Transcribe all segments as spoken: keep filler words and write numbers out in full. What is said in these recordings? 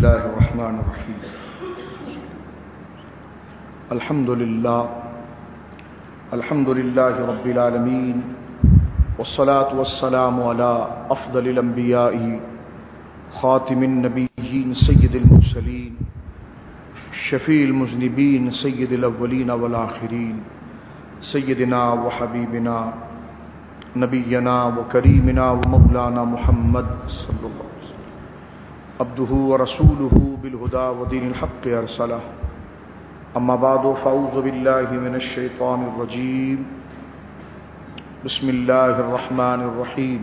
الله الرحمن الرحيم الحمد لله الحمد لله رب العالمين والصلاة والسلام على أفضل الأنبياء خاتم النبيين سيد المرسلين شفيع المذنبين سيد الأولين والآخرين سيدنا وحبيبنا نبينا وكريمنا ومولانا محمد صلى الله عليه وسلم عبده ورسوله بالهدى ودين الحق أرسله أما بعد فأعوذ بالله من الشيطان الرجيم بسم الله الرحمن الرحيم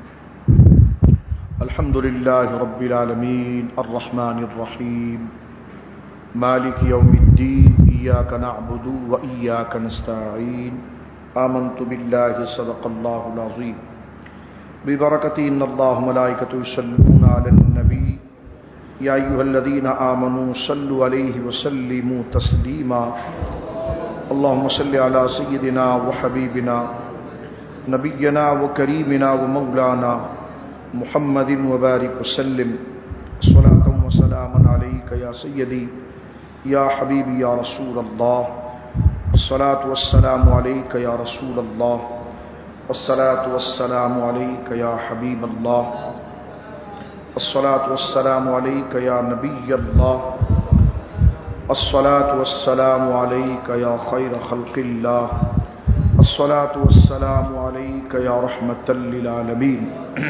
الحمد لله رب العالمين الرحمن الرحيم مالك يوم الدين إياك نعبد وإياك نستعين آمنت بالله صدق الله العظيم ببركته إن الله ملائكته يصلون على النبي يا أيها الذين آمنوا صلوا عليه وسلموا تسليما اللهم صل على سيدنا وحبيبنا نبينا وكريمنا ومولانا محمد وبارك وسلم صلاة وسلاما عليك يا سيدي يا حبيبي يا رسول الله الصلاة والسلام عليك يا رسول الله الصلاة والسلام عليك يا حبيب الله الصلاة والسلام عليك يا نبي الله الصلاة والسلام عليك يا خير خلق الله الصلاة والسلام عليك يا رحمة للعالمين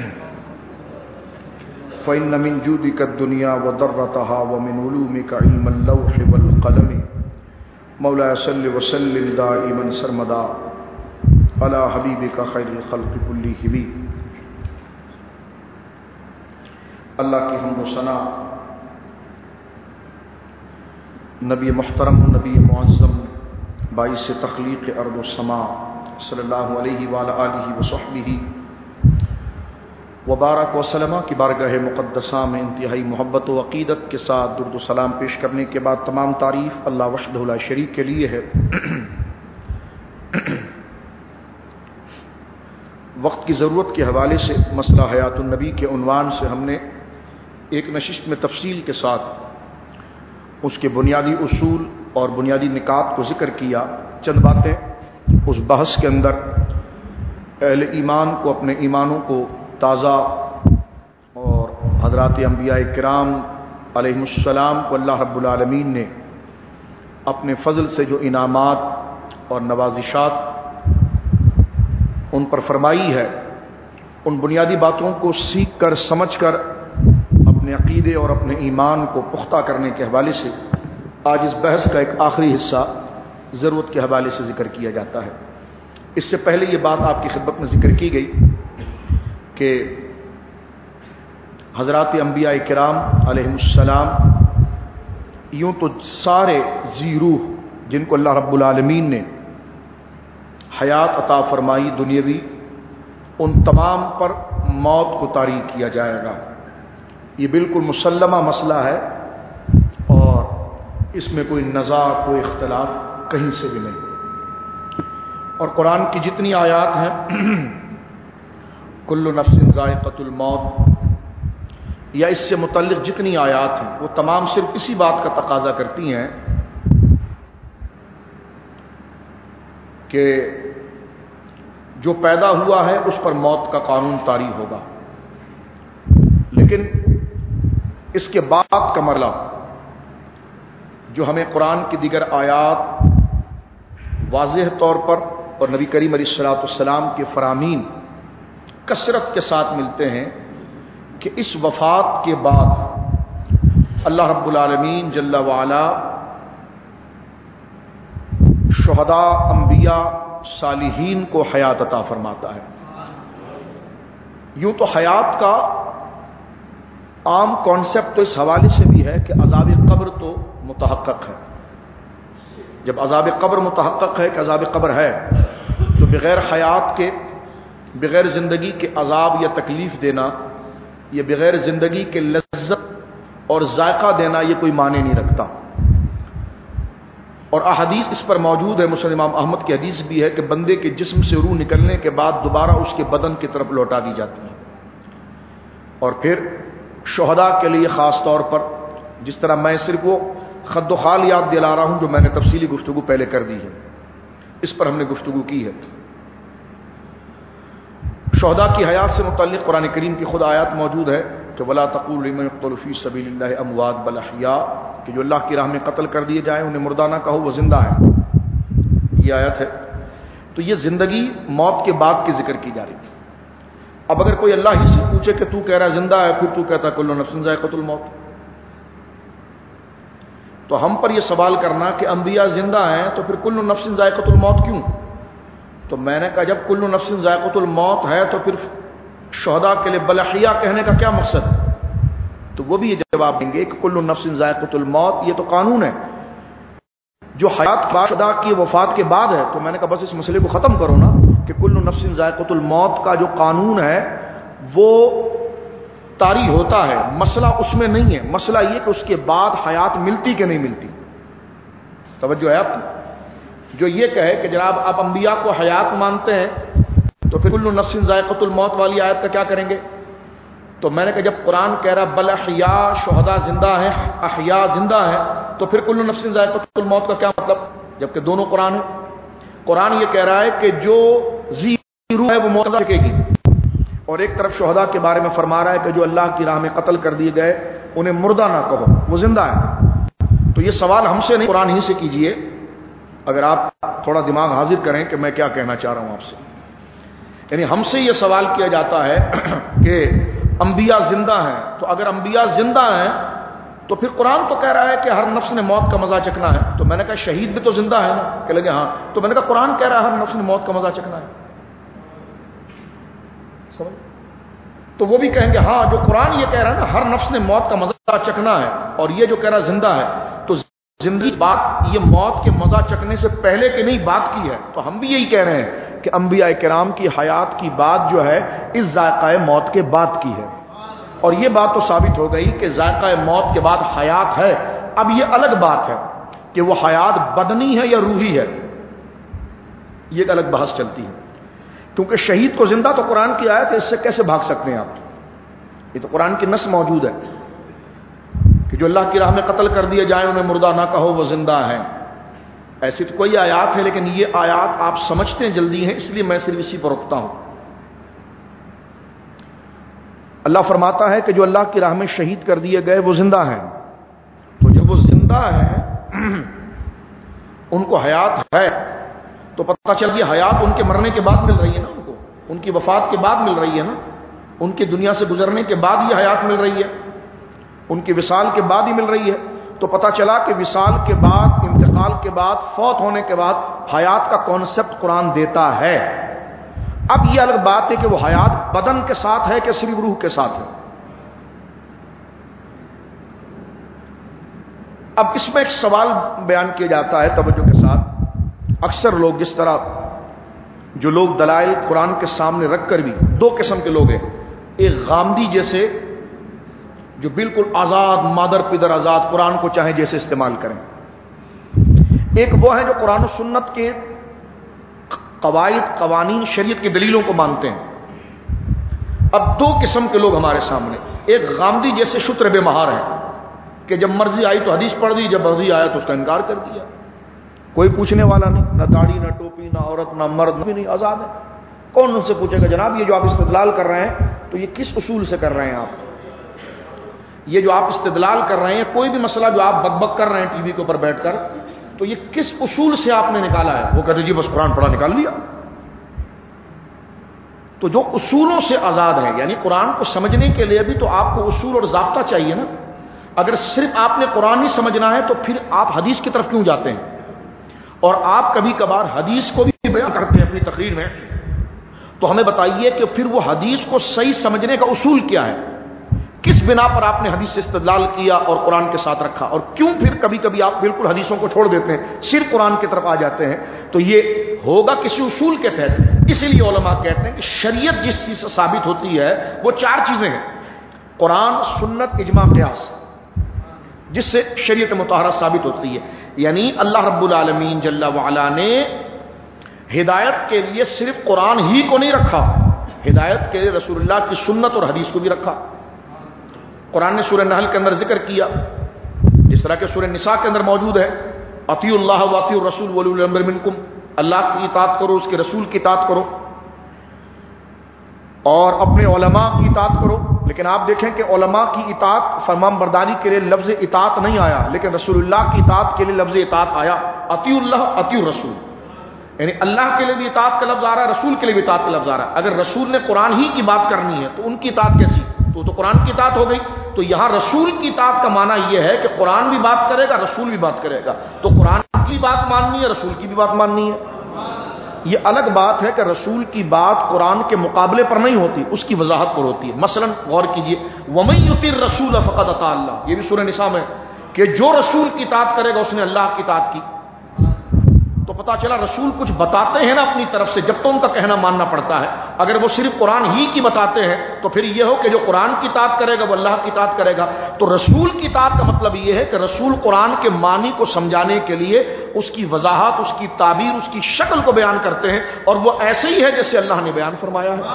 فإن من جودك الدنيا وضرتها ومن علومك علم اللوح والقلم مولاي صل وسلم دائما سرمدا على حبيبك خير الخلق كلهم. اللہ کی حمد و ثنا نبی محترم نبی معظم باعث تخلیق ارض و سما صلی اللہ علیہ وآلہ آلہ وصحبہ وبارک وسلم کی بارگاہ مقدسہ میں انتہائی محبت و عقیدت کے ساتھ درود و سلام پیش کرنے کے بعد تمام تعریف اللہ وحدہ لا شریک کے لیے ہے. وقت کی ضرورت کے حوالے سے مسئلہ حیات النبی کے عنوان سے ہم نے ایک نشست میں تفصیل کے ساتھ اس کے بنیادی اصول اور بنیادی نکات کو ذکر کیا. چند باتیں اس بحث کے اندر اہل ایمان کو اپنے ایمانوں کو تازہ اور حضرات انبیاء کرام علیہم السلام کو اللہ رب العالمین نے اپنے فضل سے جو انعامات اور نوازشات ان پر فرمائی ہے ان بنیادی باتوں کو سیکھ کر سمجھ کر اپنے عقیدے اور اپنے ایمان کو پختہ کرنے کے حوالے سے آج اس بحث کا ایک آخری حصہ ضرورت کے حوالے سے ذکر کیا جاتا ہے. اس سے پہلے یہ بات آپ کی خدمت میں ذکر کی گئی کہ حضرات انبیاء کرام علیہم السلام یوں تو سارے ذی روح جن کو اللہ رب العالمین نے حیات عطا فرمائی دنیاوی ان تمام پر موت کو طاری کیا جائے گا. یہ بالکل مسلمہ مسئلہ ہے اور اس میں کوئی نزاع کوئی اختلاف کہیں سے بھی نہیں. اور قرآن کی جتنی آیات ہیں کل نفس ذائقۃ الموت یا اس سے متعلق جتنی آیات ہیں وہ تمام صرف اسی بات کا تقاضا کرتی ہیں کہ جو پیدا ہوا ہے اس پر موت کا قانون طاری ہوگا. لیکن اس کے بعد کا مرحلہ جو ہمیں قرآن کی دیگر آیات واضح طور پر اور نبی کریم علیہ الصلوۃ والسلام کے فرامین کثرت کے ساتھ ملتے ہیں کہ اس وفات کے بعد اللہ رب العالمین جل وعلا شہداء انبیاء صالحین کو حیات عطا فرماتا ہے. یوں تو حیات کا عام کانسیپٹ تو اس حوالے سے بھی ہے کہ عذاب قبر تو متحقق ہے. جب عذاب قبر متحقق ہے کہ عذاب قبر ہے تو بغیر حیات کے بغیر زندگی کے عذاب یا تکلیف دینا یا بغیر زندگی کے لذت اور ذائقہ دینا یہ کوئی معنی نہیں رکھتا. اور احادیث اس پر موجود ہے. مسند امام احمد کی حدیث بھی ہے کہ بندے کے جسم سے روح نکلنے کے بعد دوبارہ اس کے بدن کی طرف لوٹا دی جاتی ہے. اور پھر شہداء کے لیے خاص طور پر جس طرح میں صرف وہ خد و خال یاد دلا رہا ہوں جو میں نے تفصیلی گفتگو پہلے کر دی ہے، اس پر ہم نے گفتگو کی ہے۔ شہداء کی حیات سے متعلق قرآن کریم کی خود آیات موجود ہے کہ وَلَا تَقُولُوا لِمَنْ يُقْتَلُ فِي سَبِيلِ اللَّهِ أَمْوَاتٌ بَلْ أَحْيَاءٌ، کہ جو اللہ کی راہ میں قتل کر دیے جائیں انہیں مردہ نہ کہو، وہ زندہ ہے، یہ آیت ہے۔ تو یہ زندگی موت کے بعد کی ذکر کی جا رہی ہے۔ اب اگر کوئی اللہ ہی سے پوچھے کہ تو کہہ رہا زندہ ہے، پھر تو کہتا کل نفس ذائقۃ الموت، تو ہم پر یہ سوال کرنا کہ انبیاء زندہ ہیں تو پھر کل نفس ذائقۃ الموت کیوں؟ تو میں نے کہا جب کل نفس ذائقۃ الموت ہے تو پھر شہداء کے لیے بل احیاء کہنے کا کیا مقصد ہے؟ تو وہ بھی یہ جواب دیں گے کہ کل نفس ذائقۃ الموت یہ تو قانون ہے جو حیات شہداء کی وفات کے بعد ہے۔ تو میں نے کہا بس اس مسئلے کو ختم کرو نا کہ کل نفس ذائقۃ الموت کا جو قانون ہے وہ طاری ہوتا ہے، مسئلہ اس میں نہیں ہے، مسئلہ یہ کہ اس کے بعد حیات ملتی کہ نہیں ملتی۔ توجہ ہے آپ کی؟ جو یہ کہے کہ جناب آپ انبیاء کو حیات مانتے ہیں تو پھر کل نفس ذائقۃ الموت والی آیت کا کیا کریں گے؟ تو میں نے کہا جب قرآن کہہ رہا بل احیاء، شہداء زندہ ہیں، احیاء زندہ ہیں، تو پھر کل نفس ذائقۃ الموت کا کیا مطلب؟ جبکہ دونوں قرآن ہیں۔ قرآن یہ کہہ رہا ہے کہ جو ذی روح ہے وہ موت سکے گی، اور ایک طرف شہداء کے بارے میں فرما رہا ہے کہ جو اللہ کی راہ میں قتل کر دیے گئے انہیں مردہ نہ کہو، وہ زندہ ہے۔ تو یہ سوال ہم سے نہیں قرآن ہی سے کیجئے، اگر آپ تھوڑا دماغ حاضر کریں کہ میں کیا کہنا چاہ رہا ہوں آپ سے۔ یعنی ہم سے یہ سوال کیا جاتا ہے کہ انبیاء زندہ ہیں، تو اگر انبیاء زندہ ہیں تو پھر قرآن تو کہہ رہا ہے کہ ہر نفس نے موت کا مزہ چکھنا ہے۔ تو میں نے کہا شہید بھی تو زندہ ہے نا، کہ لگے ہاں، تو میں نے کہا قرآن کہہ رہا ہے ہر نفس نے موت کا مزہ چکھنا ہے، سمجھ؟ تو وہ بھی کہیں گے ہاں جو قرآن یہ کہہ رہا ہے نا ہر نفس نے موت کا مزہ چکھنا ہے، اور یہ جو کہہ رہا زندہ ہے، تو زندگی بات یہ موت کے مزہ چکھنے سے پہلے کی نہیں بات کی ہے۔ تو ہم بھی یہی کہہ رہے ہیں کہ انبیاء کرام کی حیات کی بات جو ہے اس ذائقہ موت کے بعد کی ہے، اور یہ بات تو ثابت ہو گئی کہ ذائقہ موت کے بعد حیات ہے۔ اب یہ الگ بات ہے کہ وہ حیات بدنی ہے یا روحی ہے، یہ ایک الگ بحث چلتی ہے، کیونکہ شہید کو زندہ تو قرآن کی آیت ہے، اس سے کیسے بھاگ سکتے ہیں آپ؟ یہ تو قرآن کی نص موجود ہے کہ جو اللہ کی راہ میں قتل کر دیے جائیں انہیں مردہ نہ کہو، وہ زندہ ہیں۔ ایسی تو کوئی آیات ہے، لیکن یہ آیات آپ سمجھتے ہیں جلدی ہیں، اس لیے میں صرف اسی پر رکتا ہوں۔ اللہ فرماتا ہے کہ جو اللہ کی راہ میں شہید کر دیے گئے وہ زندہ ہیں، تو جب وہ زندہ ہیں ان کو حیات ہے، تو پتہ چل گیا حیات ان کے مرنے کے بعد مل رہی ہے نا، ان کو ان کی وفات کے بعد مل رہی ہے نا، ان کی دنیا سے گزرنے کے بعد یہ حیات مل رہی ہے، ان کی وصال کے بعد ہی مل رہی ہے۔ تو پتہ چلا کہ وصال کے بعد، انتقال کے بعد، فوت ہونے کے بعد حیات کا کانسیپٹ قرآن دیتا ہے۔ اب یہ الگ بات ہے کہ وہ حیات بدن کے ساتھ ہے کہ صرف روح کے ساتھ ہے۔ اب اس میں ایک سوال بیان کیا جاتا ہے توجہ کے ساتھ۔ اکثر لوگ جس طرح جو لوگ دلائل قرآن کے سامنے رکھ کر بھی، دو قسم کے لوگ ہیں، ایک غامدی جیسے جو بالکل آزاد، مادر پدر آزاد، قرآن کو چاہیں جیسے استعمال کریں، ایک وہ ہیں جو قرآن و سنت کے قواعد، قوانین، شریعت کی دلیلوں کو مانتے ہیں۔ اب دو قسم کے لوگ ہمارے سامنے، ایک غامدی جیسے شتر بے مہار ہیں کہ جب مرضی آئی تو حدیث پڑھ دی، جب مرضی آیا تو اس کا انکار کر دیا، کوئی پوچھنے والا نہیں، نہ داڑھی، نہ ٹوپی، نہ عورت، نہ مرد، بھی نہیں، آزاد ہے۔ کون ان سے پوچھے گا جناب یہ جو آپ استدلال کر رہے ہیں تو یہ کس اصول سے کر رہے ہیں آپ؟ یہ جو آپ استدلال کر رہے ہیں، کوئی بھی مسئلہ جو آپ بک بک کر رہے ہیں ٹی وی کے اوپر بیٹھ کر، تو یہ کس اصول سے آپ نے نکالا ہے؟ وہ کہتے جی بس قرآن پڑھا نکال لیا۔ تو جو اصولوں سے آزاد ہے، یعنی قرآن کو سمجھنے کے لیے بھی تو آپ کو اصول اور ضابطہ چاہیے نا۔ اگر صرف آپ نے قرآن ہی سمجھنا ہے تو پھر آپ حدیث کی طرف کیوں جاتے ہیں؟ اور آپ کبھی کبھار حدیث کو بھی بیان کرتے ہیں اپنی تقریر میں، تو ہمیں بتائیے کہ پھر وہ حدیث کو صحیح سمجھنے کا اصول کیا ہے؟ کس بنا پر آپ نے حدیث سے استدلال کیا اور قرآن کے ساتھ رکھا، اور کیوں پھر کبھی کبھی آپ بالکل حدیثوں کو چھوڑ دیتے ہیں، صرف قرآن کی طرف آ جاتے ہیں؟ تو یہ ہوگا کسی اصول کے تحت۔ اسی لیے علماء کہتے ہیں کہ شریعت جس چیز سے ثابت ہوتی ہے وہ چار چیزیں ہیں: قرآن، سنت، اجماع، قیاس، جس سے شریعت مطہرہ ثابت ہوتی ہے۔ یعنی اللہ رب العالمین جل وعلا نے ہدایت کے لیے صرف قرآن ہی کو نہیں رکھا، ہدایت کے لیے رسول اللہ کی سنت اور حدیث کو بھی رکھا۔ قرآن نے سورہ نحل کے اندر ذکر کیا جس طرح کہ سورہ نساء کے اندر موجود ہے اطیعوا اللہ واطیعوا الرسول واولی الامر منکم، اللہ کی اطاعت کرو، اس کے رسول کی اطاعت کرو اور اپنے علماء کی اطاعت کرو. لیکن آپ دیکھیں کہ علماء کی اطاعت فرمان برداری کے لیے لفظ اطاعت نہیں آیا، لیکن رسول اللہ کی اطاعت کے لیے لفظ اطاعت آیا. اطیعوا اللہ اطیعوا الرسول، یعنی اللہ کے لیے بھی اطاعت کا لفظ آ رہا ہے، رسول کے لیے بھی اطاعت کا لفظ آ رہا ہے. اگر رسول نے قرآن ہی کی بات کرنی ہے تو ان کی اطاعت کیسی؟ تو تو قرآن کی اطاعت ہو گئی. تو یہاں رسول کی اطاعت کا معنی یہ ہے کہ قرآن بھی بات کرے گا، رسول بھی بات کرے گا. تو قرآن کی بات ماننی ہے، رسول کی بھی بات ماننی ہے. یہ الگ بات ہے کہ رسول کی بات قرآن کے مقابلے پر نہیں ہوتی، اس کی وضاحت پر ہوتی ہے. مثلا غور کیجئے وَمَن يُطِعِ الرَّسُولَ فَقَدْ أَطَاعَ اللَّهَ، یہ بھی سورہ نساء میں کہ جو رسول کی اطاعت کرے گا اس نے اللہ کی اطاعت کی. تو پتا چلا رسول کچھ بتاتے ہیں نا اپنی طرف سے، جب تو ان کا کہنا ماننا پڑتا ہے. اگر وہ صرف قرآن ہی کی بتاتے ہیں تو پھر یہ ہو کہ جو قرآن کی اطاعت کرے گا وہ اللہ کی اطاعت کرے گا. تو رسول کی اطاعت کا مطلب یہ ہے کہ رسول قرآن کے معنی کو سمجھانے کے لیے اس کی وضاحت، اس کی تعبیر، اس کی شکل کو بیان کرتے ہیں، اور وہ ایسے ہی ہے جیسے اللہ نے بیان فرمایا ہے.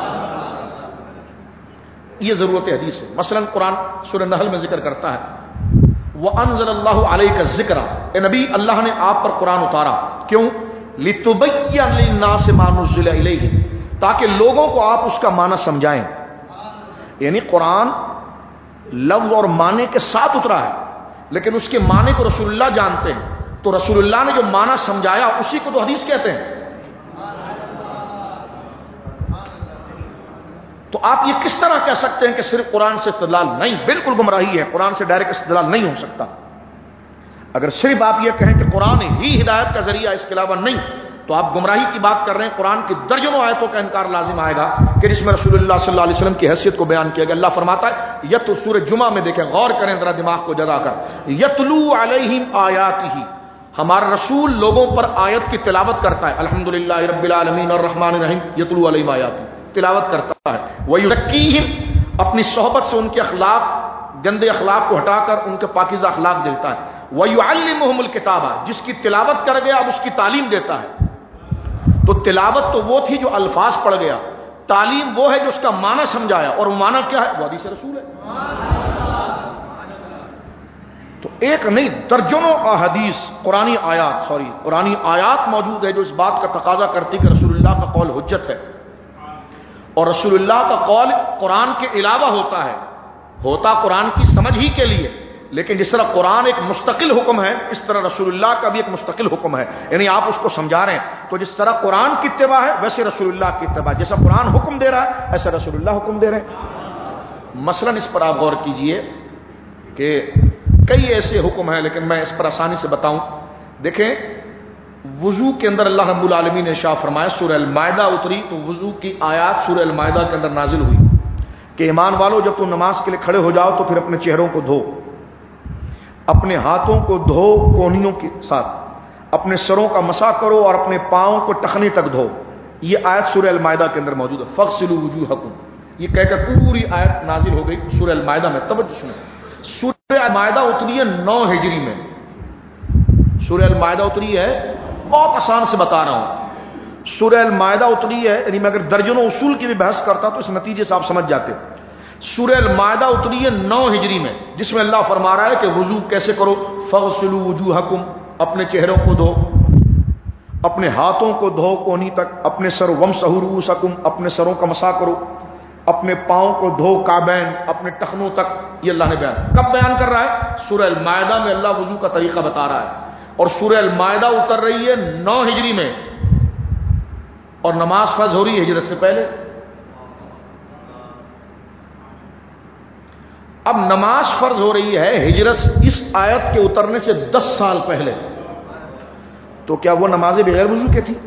یہ ضرورت حدیث ہے. مثلا قرآن سورہ نحل میں ذکر کرتا ہے وَأَنزَلَ اللَّهُ عَلَيْكَ الذِّكْرَ، اے نبی اللہ نے آپ پر قرآن اتارا. کیوں؟ لِتُبَيِّنَ لِلنَّاسِ مَا نُزِّلَ إِلَيْهِمْ، تاکہ لوگوں کو آپ اس کا معنی سمجھائیں. یعنی قرآن لفظ اور معنی کے ساتھ اترا ہے، لیکن اس کے معنی کو رسول اللہ جانتے ہیں. تو رسول اللہ نے جو معنی سمجھایا اسی کو تو حدیث کہتے ہیں. تو آپ یہ کس طرح کہہ سکتے ہیں کہ صرف قرآن سے استدلال؟ نہیں، بالکل گمراہی ہے. قرآن سے ڈائریکٹ استدلال نہیں ہو سکتا. اگر صرف آپ یہ کہیں کہ قرآن ہی ہدایت کا ذریعہ اس کے علاوہ نہیں، تو آپ گمراہی کی بات کر رہے ہیں. قرآن کی درجنوں آیتوں کا انکار لازم آئے گا کہ جس میں رسول اللہ صلی اللہ علیہ وسلم کی حیثیت کو بیان کیا گیا. اللہ فرماتا ہے یت سورہ جمعہ میں دیکھیں، غور کریں ذرا دماغ کو جگا کر، یتلو علیہم آیاتہ، ہمارا رسول لوگوں پر آیت کی تلاوت کرتا ہے. الحمدللہ رب العالمین الرحمن الرحیم، یتلو علیہم آیاتہ، تلاوت کرتا ہے. وَيُزَكِّيهِمْ، اپنی صحبت سے ان کے اخلاق، گندے اخلاق کو ہٹا کر ان کے پاکیزہ اخلاق دیتا ہے. وَيُعَلِّمُهُمُ الْكِتَابَ، جس کی تلاوت کر گیا اب اس کی تعلیم دیتا ہے. تو تلاوت تو وہ تھی جو الفاظ پڑھ گیا، تعلیم وہ ہے جو اس کا معنی سمجھایا، اور وہ معنی کیا ہے؟ وہ حدیث رسول ہے. تو ایک نہیں درجنوں احادیث، قرآنی آیات سوری قرآنی آیات موجود ہے جو اس بات کا تقاضا کرتی کہ رسول اللہ کا قول حجت ہے. اور رسول اللہ کا قول قرآن کے علاوہ ہوتا ہے، ہوتا قرآن کی سمجھ ہی کے لیے. لیکن جس طرح قرآن ایک مستقل حکم ہے، اس طرح رسول اللہ کا بھی ایک مستقل حکم ہے. یعنی آپ اس کو سمجھا رہے ہیں تو جس طرح قرآن کی اتباع ہے ویسے رسول اللہ کی اتباع، جیسا قرآن حکم دے رہا ہے ایسا رسول اللہ حکم دے رہے ہیں. مثلا اس پر آپ غور کیجئے کہ کئی ایسے حکم ہیں، لیکن میں اس پر آسانی سے بتاؤں. دیکھیں وضو کے اندر اللہ رب العالمین نے ارشاد فرمایا، سورہ المائدہ اتری تو وضو کی آیات سورہ المائدہ کے اندر نازل ہوئی کہ ایمان والو جب تم نماز کے لیے کھڑے ہو جاؤ تو پھر اپنے چہروں کو دھو، اپنے ہاتھوں کو دھو کونیوں کے ساتھ، اپنے سروں کا مسح کرو اور اپنے پاؤں کو ٹخنے تک دھو. یہ آیت سورہ المائدہ کے اندر موجود ہے. فَاغْسِلُوا وُجُوهَكُمْ، یہ کہہ کر پوری آیت نازل ہو گئی سورہ المائدہ میں. توجہ سنیں، سورہ المائدہ اتری ہے نو ہجری میں. سورہ المائدہ اتری ہے، بہت آسان سے بتا رہا ہوں. سورہ المائدہ اتری ہے، یعنی میں اگر درجنوں اصول کی بھی بحث کرتا تو اس نتیجے سے آپ سمجھ جاتے. سورہ المائدہ اتری ہے نو ہجری میں، جس میں اللہ فرما رہا ہے کہ وضو کیسے کرو. فَاغْسِلُوا وُجُوهَكُمْ، اپنے چہروں کو دھو، اپنے ہاتھوں کو دھو کونی تک، اپنے سر وَامْسَحُوا رُؤُوسَكُمْ، اپنے سروں کا مسح کرو، اپنے پاؤں کو دھو کعبین، اپنے ٹخنوں تک. یہ اللہ نے بیان کب بیان کر رہا ہے؟ سورہ المائدہ میں اللہ وضو کا طریقہ بتا رہا ہے. اور سورہ المائدہ اتر رہی ہے نو ہجری میں، اور نماز فرض ہو رہی ہے ہجرت سے پہلے. اب نماز فرض ہو رہی ہے ہجرت اس آیت کے اترنے سے دس سال پہلے، تو کیا وہ نمازیں بغیر وضو کی تھی؟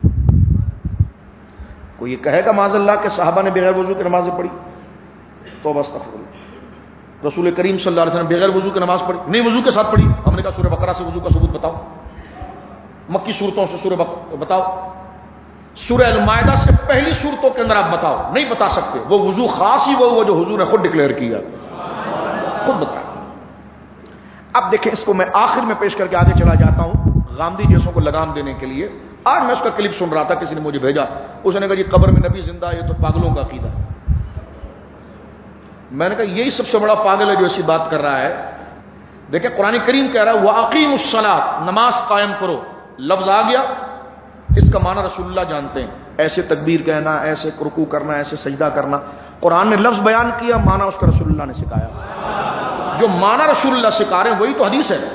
کوئی یہ کہے گا معاذ اللہ کہ صحابہ نے بغیر وضو کی نمازیں پڑھی؟ توبہ استغفر اللہ. رسول کریم صلی اللہ علیہ وسلم بغیر وضو کی نماز پڑھی؟ نہیں، وضو کے ساتھ پڑھی. ہم نے کہا سورہ بقرہ سے وضو کا ثبوت بتاؤ، مکی صورتوں سے سورہ بتاؤ، سورہ المائدہ سے پہلی صورتوں کے اندر آپ بتاؤ. نہیں بتا سکتے. وہ وضو خاص ہی وہ جو حضور نے خود ڈکلیئر کیا، خود بتایا. اب دیکھیں اس کو میں آخر میں پیش کر کے آگے چلا جاتا ہوں غامدی جیسوں کو لگام دینے کے لیے. آج میں اس کا کلپ سن رہا تھا، کسی نے مجھے بھیجا، اس نے کہا جی قبر میں نبی زندہ، یہ تو پاگلوں کا عقیدہ. میں نے کہا یہی سب سے بڑا پاگل ہے جو ایسی بات کر رہا ہے دیکھیں قرآن کریم کہہ رہا ہے وَأَقِیمُوا الصَّلَاةَ، نماز قائم کرو، لفظ آ گیا، اس کا معنی رسول اللہ جانتے ہیں، ایسے تکبیر کہنا، ایسے رکوع کرنا، ایسے سجدہ کرنا. قرآن نے لفظ بیان کیا، معنی اس کا رسول اللہ نے سکھایا. جو معنی رسول اللہ سکھا رہے ہیں وہی تو حدیث ہے.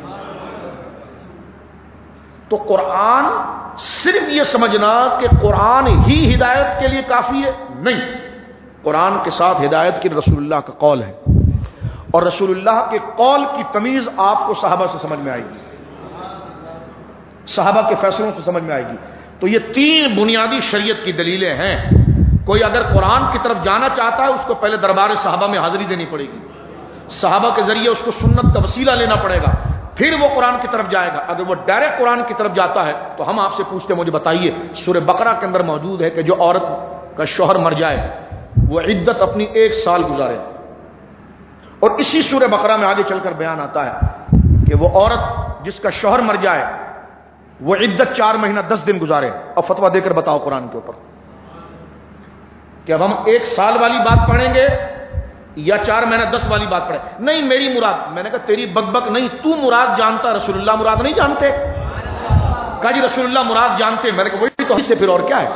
تو قرآن صرف یہ سمجھنا کہ قرآن ہی ہدایت کے لیے کافی ہے، نہیں. قرآن کے ساتھ ہدایت کی رسول اللہ کا قول ہے، اور رسول اللہ کے قول کی تمیز آپ کو صحابہ سے سمجھ میں آئے گی، صحابہ کے فیصلوں سے سمجھ میں آئے گی. تو یہ تین بنیادی شریعت کی دلیلیں ہیں. کوئی اگر قرآن کی طرف جانا چاہتا ہے اس کو پہلے دربار صحابہ میں حاضری دینی پڑے گی، صحابہ کے ذریعے اس کو سنت کا وسیلہ لینا پڑے گا، پھر وہ قرآن کی طرف جائے گا. اگر وہ ڈائریکٹ قرآن کی طرف جاتا ہے تو ہم آپ سے پوچھتے ہیں، مجھے بتائیے، سورہ بقرہ کے اندر موجود ہے کہ جو عورت کا شوہر مر جائے وہ عدت اپنی ایک سال گزارے، اور اسی سورہ بقرہ میں آگے چل کر بیان آتا ہے کہ وہ عورت جس کا شوہر مر جائے وہ عدت چار مہینہ دس دن گزارے. اب فتویٰ دے کر بتاؤ قرآن کے اوپر کہ اب ہم ایک سال والی بات پڑھیں گے یا چار مہینہ دس والی بات پڑھیں؟ نہیں میری مراد. میں نے کہا تیری بک بک نہیں، تو مراد جانتا، رسول اللہ مراد نہیں جانتے. کہا جی رسول اللہ مراد جانتے. میں نے کہا وہی تو اس سے پھر اور کیا ہے.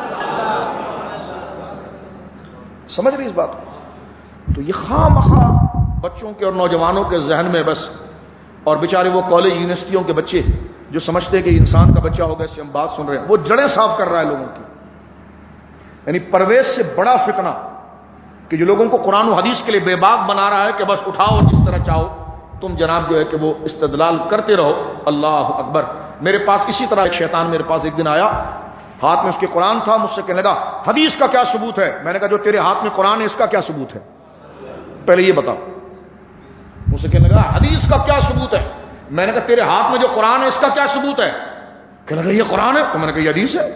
سمجھ رہی اس بات کو؟ تو یہ خواہ مخواہ بچوں کے اور نوجوانوں کے ذہن میں بس، اور بیچارے وہ کالج یونیورسٹیوں کے بچے جو سمجھتے ہیں کہ انسان کا بچہ ہوگا اس سے ہم بات سن رہے ہیں، وہ جڑیں صاف کر رہا ہے لوگوں کی. یعنی پرویز سے بڑا فتنہ کہ جو لوگوں کو قرآن و حدیث کے لیے بے باک بنا رہا ہے کہ بس اٹھاؤ جس طرح چاہو تم جناب جو ہے کہ وہ استدلال کرتے رہو. اللہ اکبر. میرے پاس اسی طرح ایک شیطان میرے پاس ایک دن آیا، ہاتھ میں اس کے قرآن تھا، مجھ سے کہنے لگا حدیث کا کیا ثبوت ہے؟ میں نے کہا جو تیرے ہاتھ میں قرآن ہے اس کا کیا ثبوت ہے؟ پہلے یہ بتاؤ. مجھ سے کہنے لگا حدیث کا کیا ثبوت ہے؟ میں نے کہا تیرے ہاتھ میں جو قرآن ہے اس کا کیا ثبوت ہے؟ کہنے لگا یہ قرآن ہے. تو میں نے کہا یہ حدیث ہے.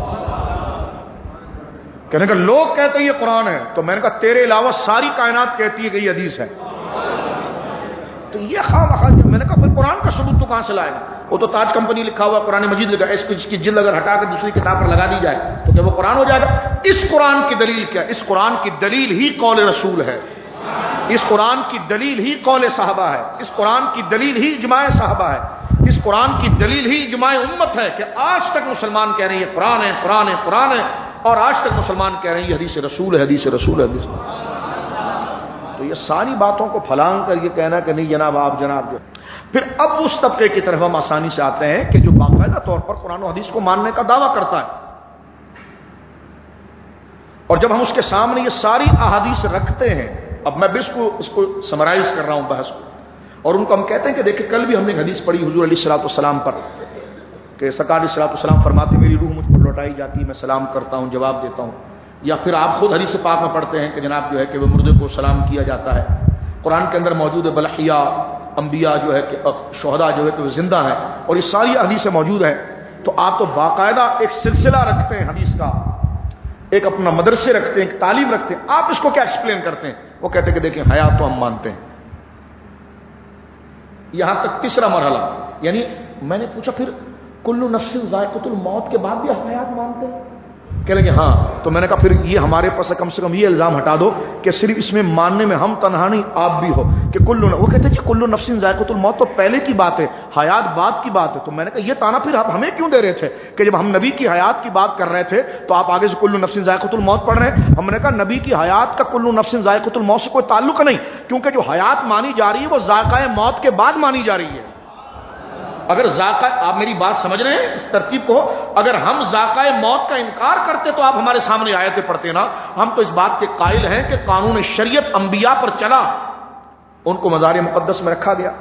کہنے کا لوگ کہتے ہیں یہ قرآن ہے. تو میں نے کہا تیرے علاوہ ساری کائنات کہتی ہے کہ یہ حدیث ہے. تو یہ خواہ مخواہ. میں نے کہا پھر قرآن کا ثبوت تو کہاں سے لائے گا؟ وہ تو تاج کمپنی لکھا ہوا قرآن مجید لکھا، اس کی جلد اگر ہٹا کے دوسری کتاب پر لگا دی جائے تو کیا وہ قرآن ہو جائے گا؟ اس قرآن کی دلیل کیا؟ اس قرآن کی دلیل ہی قول رسول ہے، اس قرآن کی دلیل ہی قول صحابہ ہے، اس قرآن کی دلیل ہی اجماع صحابہ ہے، اس قرآن کی دلیل ہی اجماع امت ہے کہ آج تک مسلمان کہہ رہے ہیں یہ قرآن ہے قرآن ہے قرآن ہے، اور آج تک مسلمان کہہ رہے ہیں یہ حدیث رسول ہے حدیث رسول ہے حدیث رسول. تو یہ ساری باتوں کو پھلانگ کر یہ کہنا کہ نہیں جناب آپ جناب جو. پھر اب اس طبقے کی طرف ہم آسانی سے آتے ہیں کہ جو باقاعدہ طور پر قرآن و حدیث کو ماننے کا دعویٰ کرتا ہے، اور جب ہم اس کے سامنے یہ ساری احادیث رکھتے ہیں، اب میں بھی اس کو اس کو سمرائز کر رہا ہوں بحث کو، اور ان کو ہم کہتے ہیں کہ دیکھیں کل بھی ہم نے ایک حدیث پڑھی حضور علیہ الصلوۃ والسلام پر کہ سرکار علیہ الصلوۃ والسلام فرماتے میری روح مجھ پر لوٹائی جاتی ہے، میں سلام کرتا ہوں جواب دیتا ہوں. یا پھر آپ خود حدیث پاک میں پڑھتے ہیں کہ جناب جو ہے کہ وہ مردے کو سلام کیا جاتا ہے. قرآن کے اندر موجود ہے بلحیا انبیاء جو ہے کہ شہداء جو ہے کہ وہ زندہ ہیں، اور یہ ساری حدیثیں موجود ہیں. تو آپ تو باقاعدہ ایک سلسلہ رکھتے ہیں حدیث کا، ایک اپنا مدرسے رکھتے ہیں، ایک تعلیم رکھتے ہیں. آپ اس کو کیا ایکسپلین کرتے ہیں؟ وہ کہتے ہیں کہ دیکھیں حیات تو ہم مانتے ہیں. یہاں تک تیسرا مرحلہ. یعنی میں نے پوچھا پھر کل نفس ذائقۃ الموت کے بعد بھی ہم حیات مانتے ہیں؟ کہہ لیں گے ہاں. تو میں نے کہا پھر یہ ہمارے پاس کم سے کم یہ الزام ہٹا دو کہ صرف اس میں ماننے میں ہم تنہا نہیں آپ بھی ہو کہ کل. وہ کہتے ہیں کہ کل نفس ذائقۃ الموت تو پہلے کی بات ہے، حیات بعد کی بات ہے. تو میں نے کہا یہ تانا پھر آپ ہمیں کیوں دے رہے تھے کہ جب ہم نبی کی حیات کی بات کر رہے تھے تو آپ آگے سے کل نفس ذائقۃ الموت پڑھ رہے ہیں؟ ہم نے کہا نبی کی حیات کا کل نفس ذائقۃ الموت سے کوئی تعلق نہیں، کیونکہ جو حیات مانی جا رہی ہے وہ ذائقہ موت کے بعد مانی جا رہی ہے. اگر ذائقہ، آپ میری بات سمجھ رہے ہیں اس ترتیب کو، اگر ہم ذائقہ موت کا انکار کرتے تو آپ ہمارے سامنے آیتیں پڑھتے نا. ہم تو اس بات کے قائل ہیں کہ قانون شریعت انبیاء پر چلا، ان کو مزار مقدس میں رکھا گیا،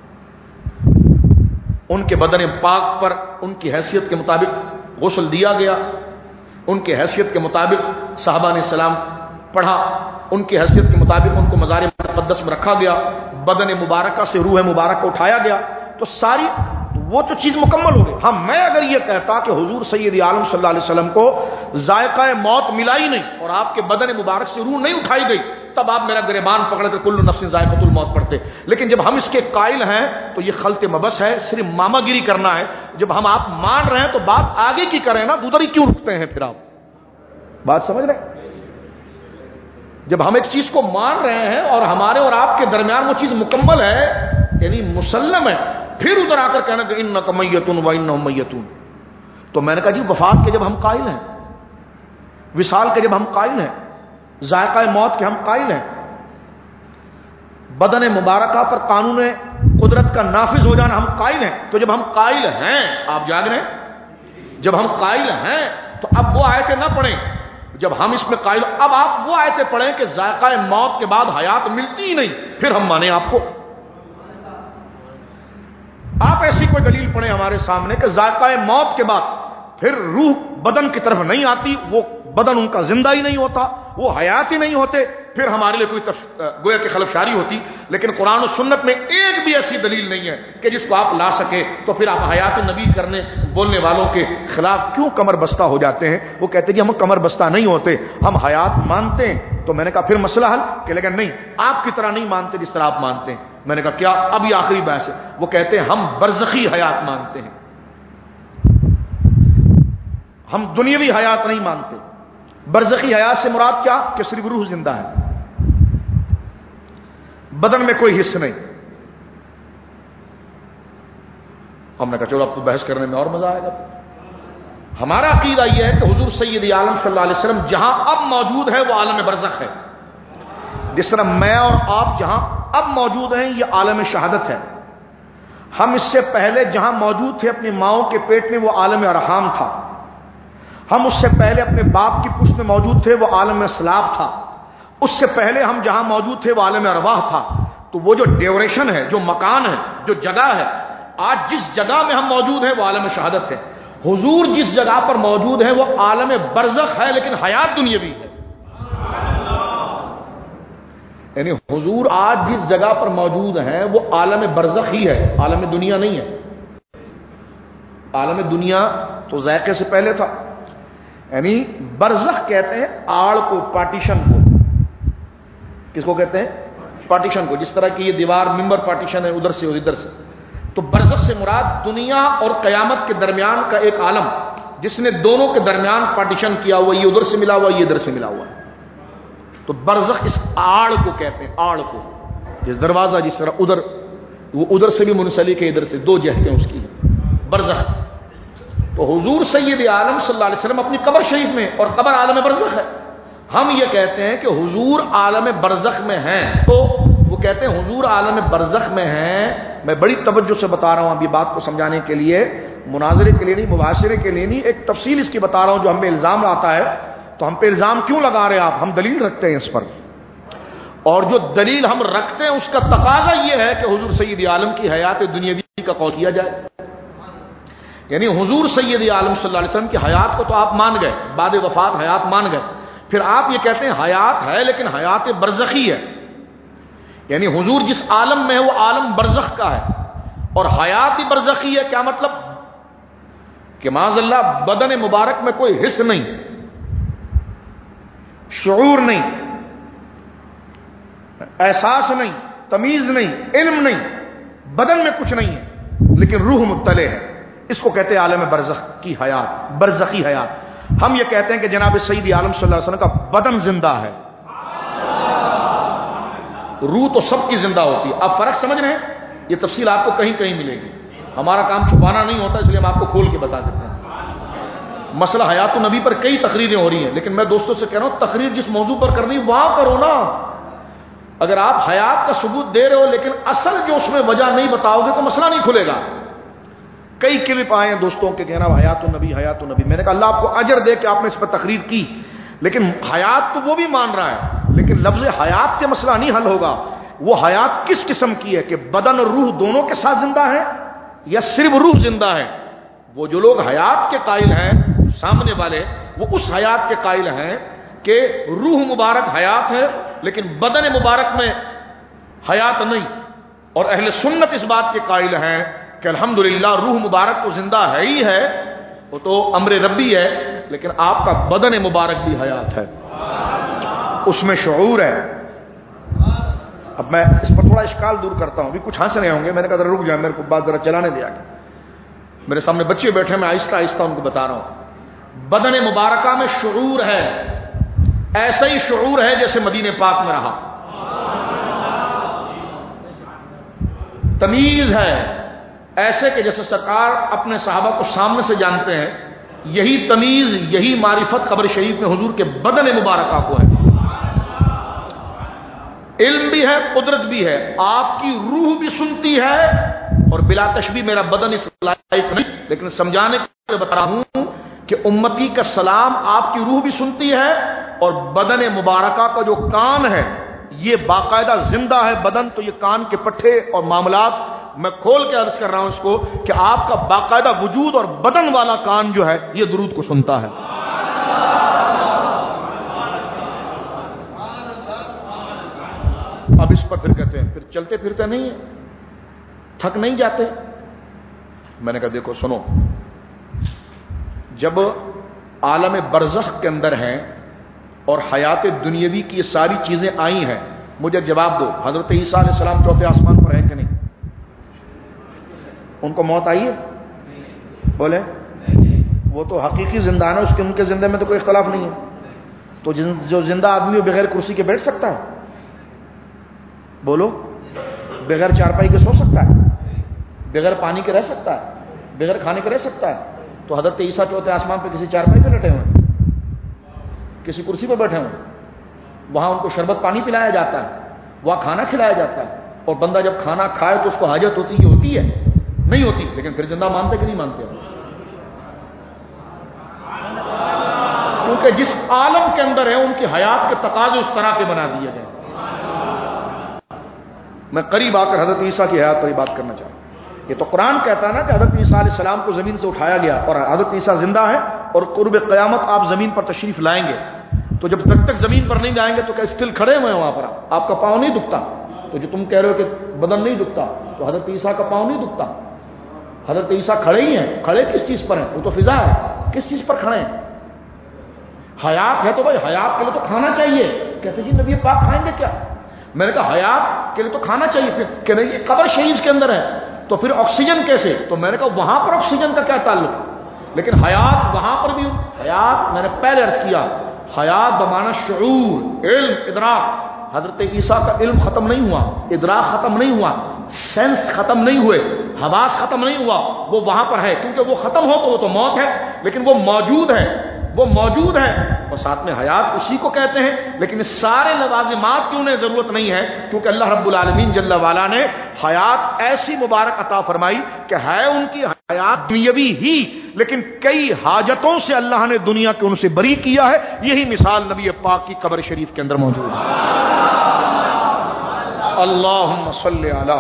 ان کے بدن پاک پر ان کی حیثیت کے مطابق غسل دیا گیا، ان کی حیثیت کے مطابق صحابہ نے سلام پڑھا، ان کی حیثیت کے مطابق ان کو مزار مقدس میں رکھا گیا، بدن مبارکہ سے روح مبارکہ اٹھایا گیا. تو ساری وہ تو چیز مکمل ہو گئی. ہاں میں اگر یہ کہتا کہ حضور سید عالم صلی اللہ علیہ وسلم کو ذائقہ موت ملا ہی نہیں اور آپ کے بدن مبارک سے روح نہیں اٹھائی گئی، تب آپ میرا گریبان پکڑ کر کل نفس ذائقۃ الموت پڑھتے. لیکن جب ہم اس کے قائل ہیں تو یہ خلط مبس ہے، صرف ماما گیری کرنا ہے. جب ہم آپ مان رہے ہیں تو بات آگے کی کریں نا، ادھر ہی کیوں رکتے ہیں؟ پھر آپ بات سمجھ رہے ہیں؟ جب ہم ایک چیز کو مان رہے ہیں اور ہمارے اور آپ کے درمیان وہ چیز مکمل ہے، یعنی مسلم ہے، پھر ادھر آ کر کہنا کہ انک میتون و انہم میتون. تو میں نے کہا جی وفات کے جب ہم قائل ہیں، وصال کے جب ہم قائل ہیں، ذائقہ موت کے ہم قائل ہیں، بدن مبارکہ پر قانون قدرت کا نافذ ہو جانا ہم قائل ہیں، تو جب ہم قائل ہیں آپ جاگ رہے ہیں، جب ہم قائل ہیں تو اب وہ آیتیں نہ پڑھیں. جب ہم اس میں قائل، اب آپ وہ آیتیں پڑھیں کہ ذائقہ موت کے بعد حیات ملتی ہی نہیں، پھر ہم مانیں آپ کو. آپ ایسی کوئی دلیل پڑھیں ہمارے سامنے کہ ذائقہ موت کے بعد پھر روح بدن کی طرف نہیں آتی، وہ بدن ان کا زندہ ہی نہیں ہوتا، وہ حیات ہی نہیں ہوتے، پھر ہمارے لیے کوئی تف... گویا کہ خلفشاری ہوتی. لیکن قرآن و سنت میں ایک بھی ایسی دلیل نہیں ہے کہ جس کو آپ لا سکے. تو پھر آپ حیات النبی کرنے بولنے والوں کے خلاف کیوں کمر بستہ ہو جاتے ہیں؟ وہ کہتے ہیں کہ ہم کمر بستہ نہیں ہوتے، ہم حیات مانتے ہیں. تو میں نے کہا پھر مسئلہ حل کہ لیکن نہیں، آپ کی طرح نہیں مانتے جس طرح آپ مانتے ہیں. میں نے کہا کیا؟ اب یہ آخری بحث ہے. وہ کہتے ہیں ہم برزخی حیات مانتے ہیں، ہم دنیاوی حیات نہیں مانتے. برزخی حیات سے مراد کیا؟ کہ صرف روح زندہ ہے، بدن میں کوئی حصہ نہیں. ہم نے کہا چلو اب تو بحث کرنے میں اور مزہ آئے گا. ہمارا عقیدہ یہ ہے کہ حضور سید عالم صلی اللہ علیہ وسلم جہاں اب موجود ہے وہ عالم برزخ ہے. جس طرح میں اور آپ جہاں اب موجود ہیں یہ عالم شہادت ہے. ہم اس سے پہلے جہاں موجود تھے اپنی ماؤں کے پیٹ میں وہ عالم ارحام تھا. ہم اس سے پہلے اپنے باپ کی پشت میں موجود تھے وہ عالم اسلاب تھا. اس سے پہلے ہم جہاں موجود تھے وہ عالم ارواح تھا. تو وہ جو ڈیوریشن ہے، جو مکان ہے، جو جگہ ہے، آج جس جگہ میں ہم موجود ہیں وہ عالم شہادت ہے. حضور جس جگہ پر موجود ہیں وہ عالم برزخ ہے، لیکن حیات دنیاوی ہے. یعنی حضور آج جس جگہ پر موجود ہیں وہ عالم برزخ ہی ہے، عالم دنیا نہیں ہے. عالم دنیا تو ذائقے سے پہلے تھا. یعنی برزخ کہتے ہیں آڑ کو، پارٹیشن کو. کس کو کہتے ہیں؟ پارٹیشن کو. جس طرح کی یہ دیوار ممبر پارٹیشن ہے ادھر سے اور ادھر سے. تو برزخ سے مراد دنیا اور قیامت کے درمیان کا ایک عالم جس نے دونوں کے درمیان پارٹیشن کیا ہوا، یہ ادھر سے ملا ہوا، یہ ادھر سے ملا ہوا. تو برزخ اس آڑ کو کہتے ہیں، آڑ کو. جس دروازہ جس طرح ادھر وہ ادھر سے بھی منسلک ہے، ادھر سے دو جہتیں اس کی ہیں، برزخ. تو حضور سید عالم صلی اللہ علیہ وسلم اپنی قبر شریف میں، اور قبر عالم برزخ ہے. ہم یہ کہتے ہیں کہ حضور عالم برزخ میں ہیں. تو وہ کہتے ہیں حضور عالم برزخ میں ہیں. میں بڑی توجہ سے بتا رہا ہوں ابھی بات کو سمجھانے کے لیے، مناظرے کے لیے نہیں، مباحثے کے لیے نہیں، ایک تفصیل اس کی بتا رہا ہوں جو ہم پہ الزام آتا ہے. تو ہم پہ الزام کیوں لگا رہے ہیں آپ؟ ہم دلیل رکھتے ہیں اس پر، اور جو دلیل ہم رکھتے ہیں اس کا تقاضا یہ ہے کہ حضور سید عالم کی حیات دنیاوی کا قول کیا جائے. یعنی حضور سید عالم صلی اللہ علیہ وسلم کی حیات کو تو آپ مان گئے، بعد وفات حیات مان گئے. پھر آپ یہ کہتے ہیں حیات ہے لیکن حیات برزخی ہے. یعنی حضور جس عالم میں ہے وہ عالم برزخ کا ہے، اور حیات برزخی ہے. کیا مطلب؟ کہ معاذ اللہ بدن مبارک میں کوئی حص نہیں، شعور نہیں، احساس نہیں، تمیز نہیں، علم نہیں، بدن میں کچھ نہیں ہے لیکن روح مطلع ہے. اس کو کہتے ہیں عالم برزخ کی حیات، برزخی حیات. ہم یہ کہتے ہیں کہ جناب سید عالم صلی اللہ علیہ وسلم کا بدن زندہ ہے، روح تو سب کی زندہ ہوتی ہے. آپ فرق سمجھ رہے ہیں؟ یہ تفصیل آپ کو کہیں کہیں ملے گی. ہمارا کام چھپانا نہیں ہوتا، اس لیے ہم آپ کو کھول کے بتا دیتے ہیں. مسئلہ حیات النبی پر کئی تقریریں ہو رہی ہیں، لیکن میں دوستوں سے کہہ رہا ہوں تقریر جس موضوع پر کرنی وہاں کرو نا. اگر آپ حیات کا ثبوت دے رہے ہو لیکن اصل جو اس میں وجہ نہیں بتاؤ گے تو مسئلہ نہیں کھلے گا. کئی کلپ آئے ہیں دوستوں کے کہنا حیات النبی حیات النبی. میں نے کہا اللہ آپ کو اجر دے کہ آپ نے اس پر تقریر کی، لیکن حیات تو وہ بھی مان رہا ہے، لیکن لفظ حیات کے مسئلہ نہیں حل ہوگا. وہ حیات کس قسم کی ہے کہ بدن اور روح دونوں کے ساتھ زندہ ہے یا صرف روح زندہ ہے؟ وہ جو لوگ حیات کے قائل ہیں سامنے والے، وہ اس حیات کے قائل ہیں کہ روح مبارک حیات ہے لیکن بدن مبارک میں حیات نہیں. اور اہل سنت اس بات کے قائل ہیں کہ الحمدللہ روح مبارک تو زندہ ہے ہی ہے، وہ تو امر ربی ہے، لیکن آپ کا بدن مبارک بھی حیات ہے، اس میں شعور ہے. اب میں اس پر تھوڑا اشکال دور کرتا ہوں. ابھی کچھ ہنس رہے ہوں گے، میں نے کہا ذرا رک جائیں، میرے کو بات ذرا چلانے دیا. میرے سامنے بچے بیٹھے، میں آہستہ آہستہ ان کو بتا رہا ہوں. بدن مبارکہ میں شعور ہے، ایسا ہی شعور ہے جیسے مدینہ پاک میں رہا. تمیز ہے، ایسے کہ جیسے سرکار اپنے صحابہ کو سامنے سے جانتے ہیں، یہی تمیز، یہی معرفت قبر شریف میں حضور کے بدن مبارکہ کو ہے۔ علم بھی ہے، قدرت بھی ہے، آپ کی روح بھی سنتی ہے، اور بلا تشبیہ میرا بدن اس لائق نہیں، لیکن سمجھانے کے لیے بتا رہا ہوں کہ امتی کا سلام آپ کی روح بھی سنتی ہے، اور بدن مبارکہ کا جو کان ہے یہ باقاعدہ زندہ ہے بدن، تو یہ کان کے پٹھے اور معاملات میں کھول کے عرض کر رہا ہوں اس کو کہ آپ کا باقاعدہ وجود اور بدن والا کان جو ہے یہ درود کو سنتا ہے۔ اب اس پر پھر کہتے ہیں پھر چلتے پھرتے نہیں ہیں، تھک نہیں جاتے؟ میں نے کہا دیکھو سنو، جب عالم برزخ کے اندر ہیں اور حیات دنیاوی کی یہ ساری چیزیں آئی ہیں، مجھے جواب دو، حضرت عیسیٰ علیہ السلام چوتھے آسمان پر ہیں کہ نہیں؟ ان کو موت آئی ہے؟ بولے وہ تو حقیقی زندہ ہے، اس کے ان کے زندے میں تو کوئی اختلاف نہیں ہے۔ تو جو زندہ آدمی وہ بغیر کرسی کے بیٹھ سکتا ہے؟ بولو، بغیر چارپائی کے سو سکتا ہے؟ بغیر پانی کے رہ سکتا ہے؟ بغیر کھانے کے رہ سکتا ہے؟ تو حضرت عیسیٰ چوتھے آسمان پہ کسی چارپائی پہ لیٹے ہوئے ہیں، کسی کرسی پہ بیٹھے ہوئے، وہاں ان کو شربت پانی پلایا جاتا ہے، وہاں کھانا کھلایا جاتا ہے، اور بندہ جب کھانا کھائے تو اس کو حاجت ہوتی ہے؟ ہوتی ہے؟ نہیں ہوتی، لیکن پھر زندہ مانتے کہ نہیں مانتے؟ کیونکہ جس عالم کے اندر ہے ان کی حیات کے تقاضے اس طرح کے بنا دیے گئے۔ میں قریب آ کر حضرت عیسیٰ کی حیات پر ہی بات کرنا چاہتا ہوں۔ یہ تو قرآن کہتا ہے نا کہ حضرت عیسیٰ علیہ السلام کو زمین سے اٹھایا گیا، اور حضرت عیسیٰ زندہ ہے، اور قرب قیامت آپ زمین پر تشریف لائیں گے، تو جب تک تک زمین پر نہیں جائیں گے تو کیا اسٹل کھڑے ہوئے ہیں وہاں پر؟ آپ کا پاؤں نہیں دکھتا؟ تو جو تم کہہ رہے ہو کہ بدن نہیں دکھتا، تو حضرت عیسیٰ کا پاؤں نہیں دکھتا؟ حضرت عیسیٰ کھڑے ہی ہیں، کھڑے کس چیز پر ہیں؟ وہ تو فضا ہے، کس چیز پر کھڑے ہیں؟ حیات ہے تو بھائی حیات کے لیے تو کھانا چاہیے۔ کہتے جی نبی پاک کھائیں گے کیا؟ میں نے کہا حیات کے لیے تو کھانا چاہیے، پھر کہ نہیں یہ قبر شریف کے اندر ہے تو پھر آکسیجن کیسے؟ تو میں نے کہا وہاں پر آکسیجن کا کیا تعلق؟ لیکن حیات وہاں پر بھی، حیات میں نے پہلے عرض کیا، حیات بمعنی شعور، علم، ادراک۔ حضرت عیسیٰ کا علم ختم نہیں ہوا، ادراک ختم نہیں ہوا، سینس ختم نہیں ہوئے، حواس ختم نہیں ہوا، وہ وہاں پر ہے، کیونکہ وہ ختم ہو تو وہ تو موت ہے، لیکن وہ موجود ہے، وہ موجود ہے، اور ساتھ میں حیات اسی کو کہتے ہیں۔ لیکن اس سارے لوازمات کی انہیں ضرورت نہیں ہے، کیونکہ اللہ رب العالمین جل وعلا نے حیات ایسی مبارک عطا فرمائی کہ ہے ان کی حیات دنیاوی ہی، لیکن کئی حاجتوں سے اللہ نے دنیا کے ان سے بری کیا ہے۔ یہی مثال نبی پاک کی قبر شریف کے اندر موجود ہے۔ اللہم صلی علی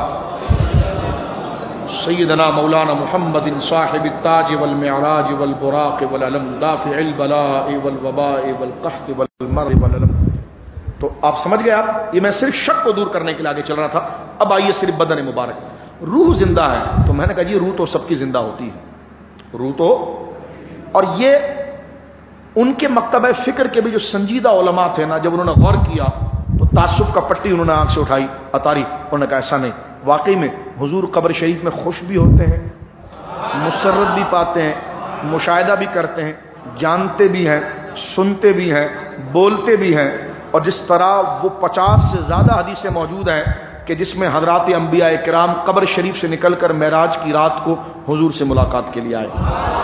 سیدنا مولانا محمد صاحب التاج والمعراج والبراق والعلم دافع البلاء والوباء والقحط والمرض والعلم۔ تو آپ سمجھ گئے؟ آپ یہ میں صرف شک کو دور کرنے کے لیے آگے چل رہا تھا۔ اب آئیے صرف بدن مبارک، روح زندہ ہے، تو میں نے کہا جی روح تو سب کی زندہ ہوتی ہے، روح تو، اور یہ ان کے مکتبہ فکر کے بھی جو سنجیدہ علماء تھے نا، جب انہوں نے غور کیا تو تعصب کا پٹی انہوں نے آنکھ سے اٹھائی، اتاری، انہوں نے کہا ایسا نہیں، واقعی میں حضور قبر شریف میں خوش بھی ہوتے ہیں، مسرت بھی پاتے ہیں، مشاہدہ بھی کرتے ہیں، جانتے بھی ہیں، سنتے بھی ہیں، بولتے بھی ہیں، اور جس طرح وہ پچاس سے زیادہ حدیثیں موجود ہیں کہ جس میں حضرات انبیاء کرام قبر شریف سے نکل کر معراج کی رات کو حضور سے ملاقات کے لیے آئے۔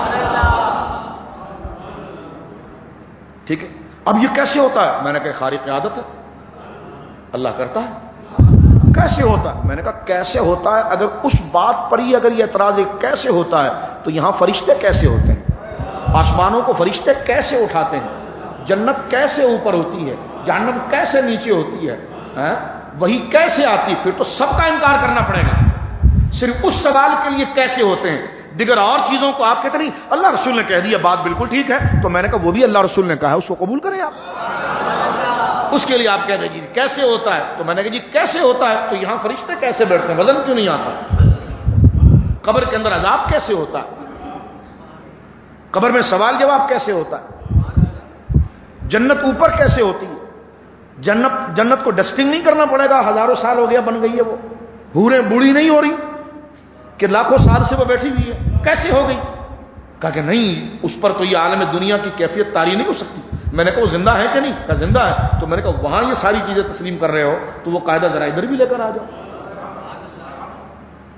ٹھیک ہے، اب یہ کیسے ہوتا ہے؟ میں نے کہا خارق عادت ہے، اللہ کرتا ہے۔ کیسے ہوتا ہے؟ میں نے کہا کیسے ہوتا ہے، اگر اس بات پر ہی اگر یہ اعتراض ہے کیسے ہوتا ہے، تو یہاں فرشتے کیسے ہوتے ہیں؟ آسمانوں کو فرشتے کیسے اٹھاتے ہیں؟ جنت کیسے اوپر ہوتی ہے؟ جہنم کیسے نیچے ہوتی ہے؟ وہی کیسے آتی؟ پھر تو سب کا انکار کرنا پڑے گا، صرف اس سوال کے لیے کیسے ہوتے ہیں، دیگر اور چیزوں کو آپ کہتے نہیں اللہ رسول نے کہہ دیا بات بالکل ٹھیک ہے، تو میں نے کہا وہ بھی اللہ رسول نے کہا ہے، اس کو قبول کریں آپ، اس کے لیے آپ کہتے ہیں جی کیسے ہوتا ہے، تو میں نے کہا جی کیسے ہوتا ہے، تو یہاں فرشتے کیسے بیٹھتے ہیں، وزن کیوں نہیں آتا، قبر کے اندر عذاب کیسے ہوتا ہے، قبر میں سوال جواب کیسے ہوتا ہے، جنت اوپر کیسے ہوتی ہے، جنت جنت کو ڈسٹنگ نہیں کرنا پڑے گا، ہزاروں سال ہو گیا بن گئی ہے وہ، حوریں بوڑھی نہیں ہو رہی کہ لاکھوں سال سے وہ بیٹھی ہوئی ہے، کیسے ہو گئی؟ کہا کہ نہیں اس پر تو یہ عالم دنیا کی کیفیت طاری نہیں ہو سکتی۔ میں نے کہا وہ زندہ ہے کہ نہیں؟ کہا زندہ ہے، تو میں نے کہا وہاں یہ ساری چیزیں تسلیم کر رہے ہو تو وہ قاعدہ ذرا ادھر بھی لے کر آ جاؤ۔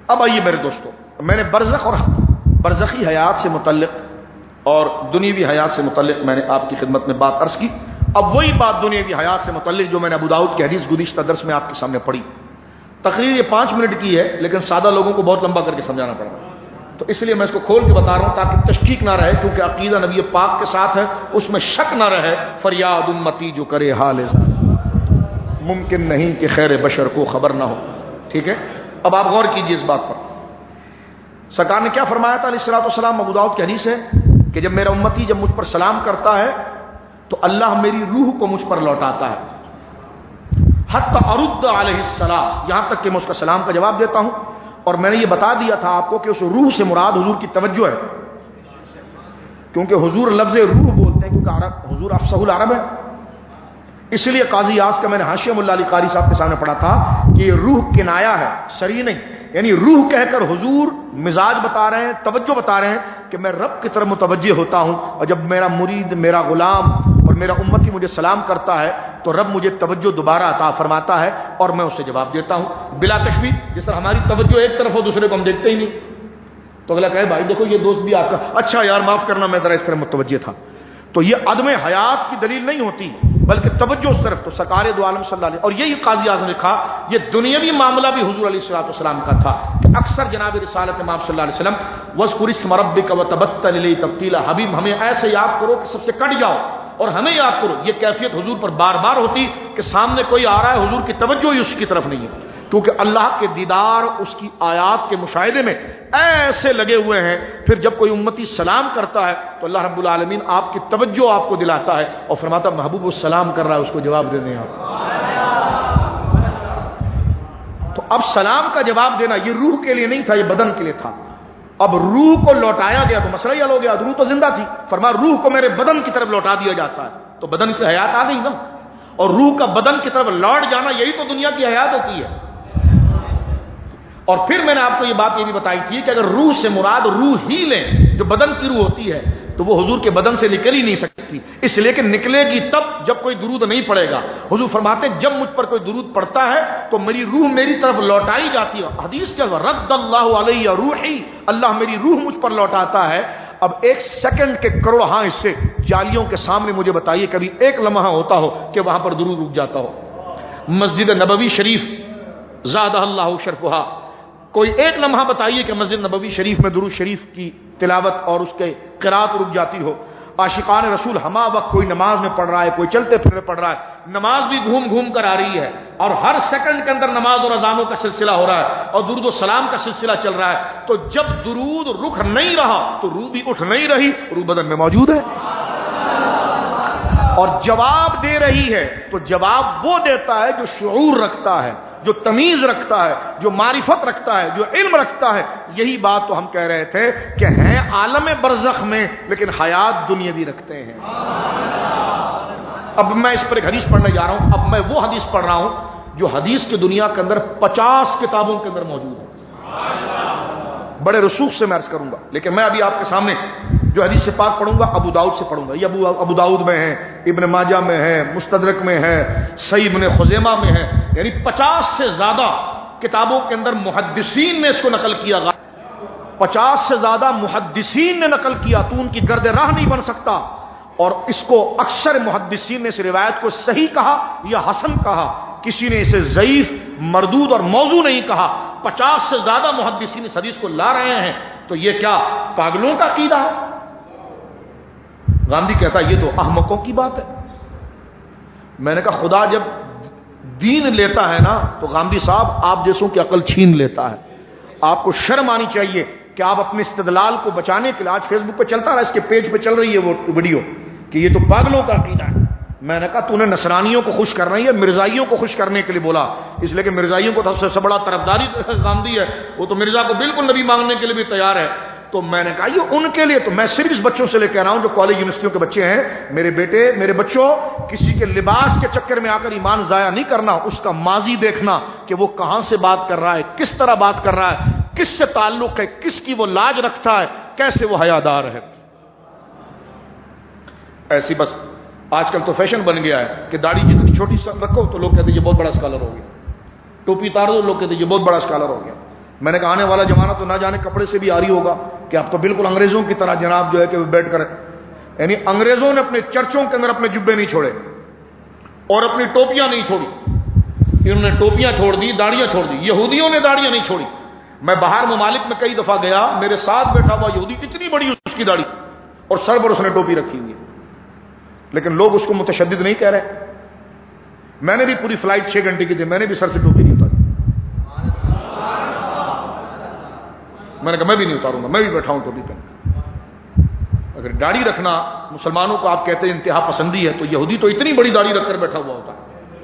اب آئیے میرے دوستو، میں نے برزخ اور برزخی حیات سے متعلق اور دنیاوی حیات سے متعلق میں نے آپ کی خدمت میں بات عرض کی. اب وہی بات دنیاوی حیات سے متعلق جو میں نے ابو داؤد کی حدیث گزشتہ درس میں آپ کے سامنے پڑھی. تقریر یہ پانچ منٹ کی ہے لیکن سادہ لوگوں کو بہت لمبا کر کے سمجھانا پڑا، تو اس لیے میں اس کو کھول کے بتا رہا ہوں تاکہ تشکیک نہ رہے، کیونکہ عقیدہ نبی پاک کے ساتھ ہے، اس میں شک نہ رہے. فریاد امتی جو کرے حال ممکن نہیں کہ خیر بشر کو خبر نہ ہو. ٹھیک ہے، اب آپ غور کیجیے اس بات پر. سرکار نے کیا فرمایا تھا علیہ الصلوۃ والسلام؟ ابو داؤد کی حدیث ہے کہ جب میرا امتی جب مجھ پر سلام کرتا ہے تو اللہ میری روح کو مجھ پر لوٹاتا ہے، حتی ارد علیہ السلام، یہاں تک کہ میں اس کا سلام کا جواب دیتا ہوں. اور میں نے یہ بتا دیا تھا آپ کو کہ اس روح سے مراد حضور کی توجہ ہے، کیونکہ حضور لفظ روح بولتے ہیں کیونکہ عرب حضور افصح العرب ہے. اس لیے قاضی یاس کا میں نے حاشیہ مولا علی قاری صاحب کے سامنے پڑھا تھا کہ یہ روح کنایا ہے، صریح نہیں. یعنی روح کہہ کر حضور مزاج بتا رہے ہیں، توجہ بتا رہے ہیں کہ میں رب کی طرف متوجہ ہوتا ہوں، اور جب میرا مرید، میرا غلام اور میرا امتی مجھے سلام کرتا ہے تو رب مجھے توجہ دوبارہ عطا فرماتا ہے اور میں اسے جواب دیتا ہوں بلا تشبیہ. جس طرح ہماری توجہ ایک طرف ہو، دوسرے کو ہم دیکھتے ہی نہیں، تو اگلا کہے بھائی دیکھو یہ دوست بھی آپ کا، اچھا یار معاف کرنا میں ذرا اس طرح متوجہ تھا. تو یہ عدم حیات کی دلیل نہیں ہوتی بلکہ توجہ اس طرف. تو سرکار دو عالم صلی اللہ علیہ، اور یہی قاضی اعظم نے لکھا، یہ دنیاوی معاملہ بھی حضور علیہ الصلوۃ والسلام کا تھا کہ اکثر جناب رسالت امام صلی اللہ علیہ وسلم وذکر اسم ربک وتبتل الیہ تبتیلا، حبیب ہمیں ایسے یاد کرو کہ سب سے کٹ جاؤ اور ہمیں یاد کرو. یہ کیفیت حضور پر بار بار ہوتی کہ سامنے کوئی آ رہا ہے، حضور کی توجہ ہی اس کی طرف نہیں ہے، کیونکہ اللہ کے دیدار اس کی آیات کے مشاہدے میں ایسے لگے ہوئے ہیں. پھر جب کوئی امتی سلام کرتا ہے تو اللہ رب العالمین آپ کی توجہ آپ کو دلاتا ہے اور فرماتا محبوب السلام کر رہا ہے، اس کو جواب دے دیں آپ. تو اب سلام کا جواب دینا یہ روح کے لیے نہیں تھا، یہ بدن کے لیے تھا. اب روح کو لوٹایا گیا تو مسئلہ ہی حل ہو گیا. روح تو زندہ تھی، فرما روح کو میرے بدن کی طرف لوٹا دیا جاتا ہے تو بدن کی حیات آ گئی نا. اور روح کا بدن کی طرف لوٹ جانا یہی تو دنیا کی حیات ہوتی ہے. اور پھر میں نے آپ کو یہ بات یہ بھی بتائی تھی کہ اگر روح سے مراد روح ہی لیں جو بدن کی روح ہوتی ہے تو وہ حضور کے بدن سے نکل ہی نہیں سکتی، اس لیے کہ نکلے گی تب جب کوئی درود نہیں پڑے گا. حضور فرماتے جب مجھ پر کوئی درود پڑتا ہے تو میری روح میری طرف لوٹائی جاتی ہے. حدیث کیا رد اللہ علیہ روحی، اللہ میری روح مجھ پر لوٹاتا ہے. اب ایک سیکنڈ کے کروڑ ہاں اس سے جالیوں کے سامنے مجھے بتائیے کبھی ایک لمحہ ہوتا ہو کہ وہاں پر درود رک جاتا ہو. مسجد نبوی شریف زادہ اللہ شرفہا، کوئی ایک لمحہ بتائیے کہ مسجد نبوی شریف میں درود شریف کی تلاوت اور اس کے قرات رک جاتی ہو. عاشقان رسول ہما وقت کوئی نماز میں پڑھ رہا ہے، کوئی چلتے پھرتے پڑھ رہا ہے، نماز بھی گھوم گھوم کر آ رہی ہے اور ہر سیکنڈ کے اندر نماز اور اذانوں کا سلسلہ ہو رہا ہے اور درود و سلام کا سلسلہ چل رہا ہے. تو جب درود رک نہیں رہا تو روح بھی اٹھ نہیں رہی، روح بدن میں موجود ہے اور جواب دے رہی ہے. تو جواب وہ دیتا ہے جو شعور رکھتا ہے، جو تمیز رکھتا ہے، جو معرفت رکھتا ہے، جو علم رکھتا ہے. یہی بات تو ہم کہہ رہے تھے کہ ہیں عالم برزخ میں لیکن حیات دنیاوی رکھتے ہیں. اب میں اس پر ایک حدیث پڑھنے جا رہا ہوں. اب میں وہ حدیث پڑھ رہا ہوں جو حدیث کی دنیا کے اندر پچاس کتابوں کے اندر موجود ہے. بڑے رسوخ سے میں عرض کروں گا، لیکن میں ابھی آپ کے سامنے جو حدیث سے پاک پڑھوں گا ابو داؤد سے پڑھوں گا. یہ ابو ابو داؤد میں ہے، ابن ماجہ میں ہے، مستدرک میں ہے، صحیح ابن خزیمہ میں ہے. یعنی پچاس سے زیادہ کتابوں کے اندر محدثین نے اس کو نقل کیا. پچاس سے زیادہ محدثین نے نقل کیا، تو ان کی گرد راہ نہیں بن سکتا. اور اس کو اکثر محدثین نے اس روایت کو صحیح کہا یا حسن کہا، کسی نے اسے ضعیف، مردود اور موضوع نہیں کہا. پچاس سے زیادہ محدثین اس حدیث کو لا رہے ہیں. تو یہ کیا پاگلوں کا عقیدہ ہے؟ گاندھی کہتا ہے یہ تو احمقوں کی بات ہے. میں نے کہا خدا جب دین لیتا ہے نا تو گاندھی صاحب آپ جیسوں کی عقل چھین لیتا ہے. آپ کو شرم آنی چاہیے کہ آپ اپنے استدلال کو بچانے کے لیے، آج فیس بک پہ چلتا رہا، اس کے پیج پہ چل رہی ہے وہ ویڈیو کہ یہ تو پاگلوں کا عقیدہ ہے. میں نے کہا تو نے نصرانیوں کو خوش کرنا ہے، مرزائیوں کو خوش کرنے کے لیے بولا، اس لیے کہ مرزائیوں کو تو سب سے بڑا طرفداری گاندھی ہے، وہ تو مرزا کو بالکل نبی مانگنے کے لیے بھی تیار ہے. تو میں نے کہا یہ ان کے لیے، تو میں صرف اس بچوں سے لے کے آ رہا ہوں جو کالج یونیورسٹیوں کے بچے ہیں. میرے بیٹے، میرے بچوں، کسی کے لباس کے چکر میں آ کر ایمان ضائع نہیں کرنا. اس کا ماضی دیکھنا کہ وہ کہاں سے بات کر رہا ہے، کس طرح بات کر رہا ہے، کس سے تعلق ہے، کس کی وہ لاج رکھتا ہے، کیسے وہ حیادار ہے. ایسی بس آج کل تو فیشن بن گیا ہے کہ داڑھی جتنی چھوٹی رکھو تو لوگ کہتے ہیں یہ بہت بڑا اسکالر ہو گیا، ٹوپی اتار دو لوگ کہتے ہیں یہ بہت بڑا اسکالر ہو گیا. میں نے کہا آنے والا زمانہ تو نہ جانے کپڑے سے بھی آری ہوگا کہ اب تو بالکل انگریزوں کی طرح جناب جو ہے کہ وہ بیٹھ کر، یعنی انگریزوں نے اپنے چرچوں کے اندر اپنے جبے نہیں چھوڑے اور اپنی ٹوپیاں نہیں چھوڑی، انہوں نے ٹوپیاں چھوڑ دی، داڑیاں چھوڑ دی. یہودیوں نے داڑیاں نہیں چھوڑی. میں باہر ممالک میں کئی دفعہ گیا، میرے ساتھ بیٹھا ہوا یہودی اتنی بڑی اس کی داڑھی اور سر پر اس نے ٹوپی رکھی ہوئی ہے، لیکن لوگ اس کو متشدد نہیں کہہ رہے. میں نے بھی پوری فلائٹ چھ گھنٹے کی تھی، میں نے بھی سر سے ٹوپی نہیں اتاری. میں نے کہا میں بھی نہیں اتاروں گا، میں بھی بیٹھا ہوں ٹوپی پہن. اگر داڑھی رکھنا مسلمانوں کو آپ کہتے ہیں انتہا پسندی ہے، تو یہودی تو اتنی بڑی داڑھی رکھ کر بیٹھا ہوا ہوتا ہے.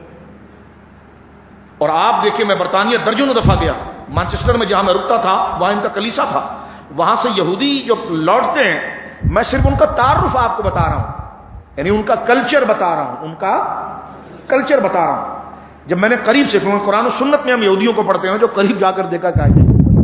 اور آپ دیکھیں، میں برطانیہ درجنوں دفعہ گیا، مانچسٹر میں جہاں میں رکتا تھا وہاں ان کا کلیسا تھا، وہاں سے یہودی جو لوٹتے ہیں، میں صرف ان کا تعارف آپ کو بتا رہا ہوں، یعنی ان کا کلچر بتا رہا ہوں، ان کا کلچر بتا رہا ہوں. جب میں نے قریب سے، قرآن و سنت میں ہم یہودیوں کو پڑھتے ہیں، جو قریب جا کر دیکھا کہ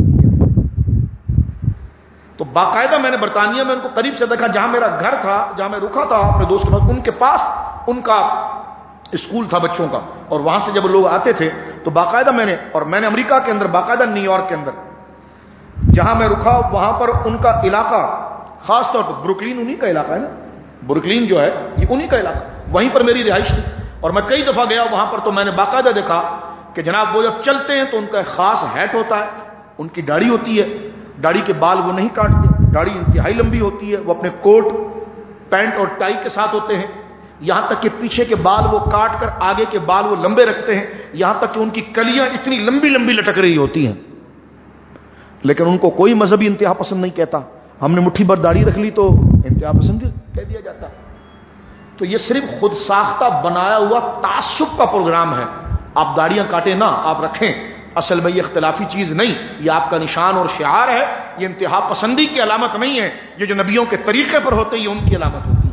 تو باقاعدہ میں نے برطانیہ میں ان کو قریب سے دیکھا. جہاں میرا گھر تھا، جہاں میں رکا تھا اپنے دوست کے پاس، ان کے پاس ان کا اسکول تھا بچوں کا، اور وہاں سے جب لوگ آتے تھے تو باقاعدہ میں نے، اور میں نے امریکہ کے اندر باقاعدہ نیو یارک کے اندر جہاں میں رکا وہاں پر ان کا علاقہ، خاص طور پر بروکلین انہی کا علاقہ ہے نا، بروکلین جو ہے یہ انہی کا علاقہ، وہیں پر میری رہائش تھی. اور میں کئی دفعہ گیا وہاں پر، تو میں نے باقاعدہ دیکھا کہ جناب وہ جب چلتے ہیں تو ان کا خاص ہیٹ ہوتا ہے، ان کی داڑھی ہوتی ہے، داڑھی کے بال وہ نہیں کاٹتے، داڑھی انتہائی لمبی ہوتی ہے، وہ اپنے کوٹ پینٹ اور ٹائی کے ساتھ ہوتے ہیں، یہاں تک کہ پیچھے کے بال وہ کاٹ کر آگے کے بال وہ لمبے رکھتے ہیں، یہاں تک کہ ان کی کلیاں اتنی لمبی لمبی لٹک رہی ہوتی ہیں. لیکن ان کو کوئی مذہبی انتہا پسند نہیں کہتا. ہم نے مٹھی بھر داڑھی رکھ لی تو انتہا پسند کہہ دیا جاتا. تو یہ صرف خود ساختہ بنایا ہوا تعصب کا پروگرام ہے. آپ داڑیاں کاٹیں نہ، آپ رکھیں، اصل میں یہ اختلافی چیز نہیں، یہ آپ کا نشان اور شعار ہے. یہ انتہا پسندی کی علامت نہیں ہے، یہ جو نبیوں کے طریقے پر ہوتے یہ ان کی علامت ہوتی ہے.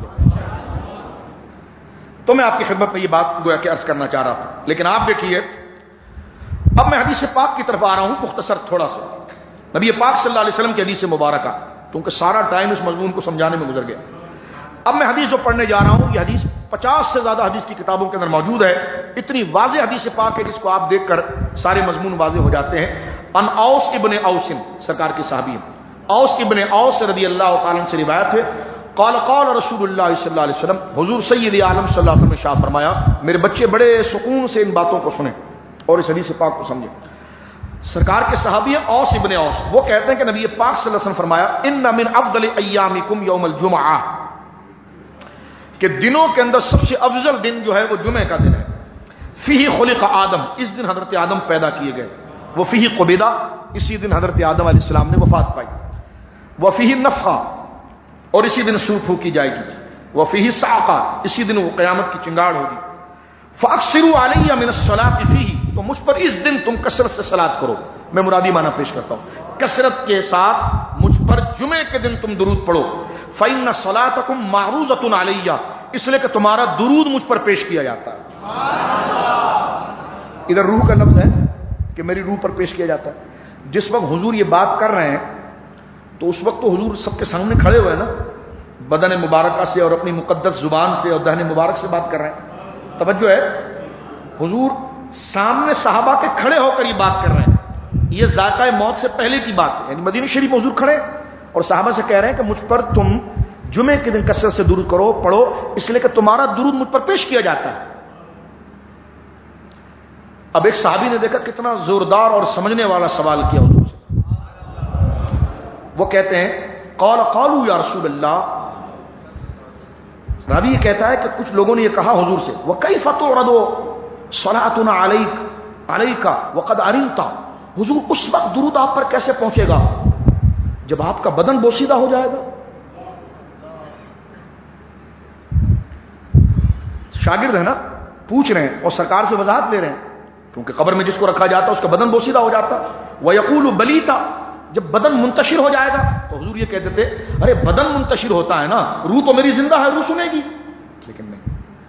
تو میں آپ کی خدمت میں یہ بات گویا کہ عرض کرنا چاہ رہا تھا. لیکن آپ دیکھیے، اب میں حدیث پاک کی طرف آ رہا ہوں مختصر تھوڑا سا. نبی پاک صلی اللہ علیہ وسلم کی حدیث مبارکہ، کیونکہ سارا ٹائم اس مضمون کو سمجھانے میں گزر گیا. اب میں حدیث جو پڑھنے جا رہا ہوں، یہ حدیث پچاس سے زیادہ حدیث کی کتابوں کے اندر موجود ہے. اتنی واضح حدیث پاک ہے جس کو آپ دیکھ کر سارے مضمون واضح ہو جاتے ہیں. ان اوس ابن اوس، سرکار کے صحابی اوس ابن اوس رضی اللہ تعالی عنہ سے روایت ہے، قال قال رسول اللہ صلی اللہ علیہ وسلم، حضور سید عالم صلی اللہ علیہ وسلم نے شاہ فرمایا، میرے بچے بڑے سکون سے ان باتوں کو سنیں اور اس حدیث پاک کو سمجھیں. سرکار کے صحابی ہیں اوس ابن اوس، وہ کہتے ہیں کہ نبی پاک صلی اللہ علیہ وسلم فرمایا، ان من افضل ایامکم یوم الجمعہ، کہ دنوں کے اندر سب سے افضل دن جو ہے وہ جمعہ کا دن ہے. فیہ خلق آدم، اس دن حضرت آدم پیدا کیے گئے. وہ فیہ قبضہ، اسی دن حضرت آدم علیہ السلام نے وفات پائی. وہ فیہ نفخہ، اور اسی دن سور پھونکی جائے گی. وہ فیہ صعقہ، اسی دن وہ قیامت کی چنگاڑ ہوگی. فاکثروا علی من الصلاۃ فیہ، تو مجھ پر اس دن تم کثرت سے صلات کرو. میں مرادی معنی پیش کرتا ہوں، کثرت کے ساتھ مجھ پر جمعے کے دن تم درود پڑھو. فإن صلاتکم معروضۃ علی، اس لیے کہ تمہارا درود مجھ پر پیش کیا جاتا ہے. ادھر روح کا لفظ ہے کہ میری روح پر پیش کیا جاتا ہے. جس وقت حضور یہ بات کر رہے ہیں تو اس وقت تو حضور سب کے سامنے کھڑے ہوئے نا، بدن مبارکہ سے اور اپنی مقدس زبان سے اور دہن مبارک سے بات کر رہے ہیں. توجہ ہے، حضور سامنے صحابہ کے کھڑے ہو کر یہ بات کر رہے ہیں. یہ ذائقہ موت سے پہلے کی بات ہے، یعنی مدینہ شریف میں حضور کھڑے اور صحابہ سے کہہ رہے ہیں کہ مجھ پر تم جمعے کے دن کثرت سے درود کرو، پڑھو، اس لیے کہ تمہارا درود مجھ پر پیش کیا جاتا ہے. اب ایک صحابی نے دیکھا کتنا زوردار اور سمجھنے والا سوال کیا حضور سے. وہ کہتے ہیں قال قالوا یا رسول اللہ، راوی یہ کہتا ہے کہ کچھ لوگوں نے یہ کہا حضور سے، وَكَيْفَ تُعْرَضُ صَلَاتُنَا عَلَيْكَ عَلَيْكَ وَقَدْ عَلِمْتَ، حضور اس وقت درود آپ پر کیسے پہنچے گا جب آپ کا بدن بوسیدہ ہو جائے گا. شاگرد ہے نا، پوچھ رہے ہیں اور سرکار سے وضاحت لے رہے ہیں، کیونکہ قبر میں جس کو رکھا جاتا اس کا بدن بوسیدہ ہو جاتا. وَيَقُولُ بَلِيتَ، جب بدن منتشر ہو جائے گا تو حضور یہ کہتے تھے، ارے بدن منتشر ہوتا ہے نا، روح تو میری زندہ ہے، روح سنے گی. لیکن نہیں،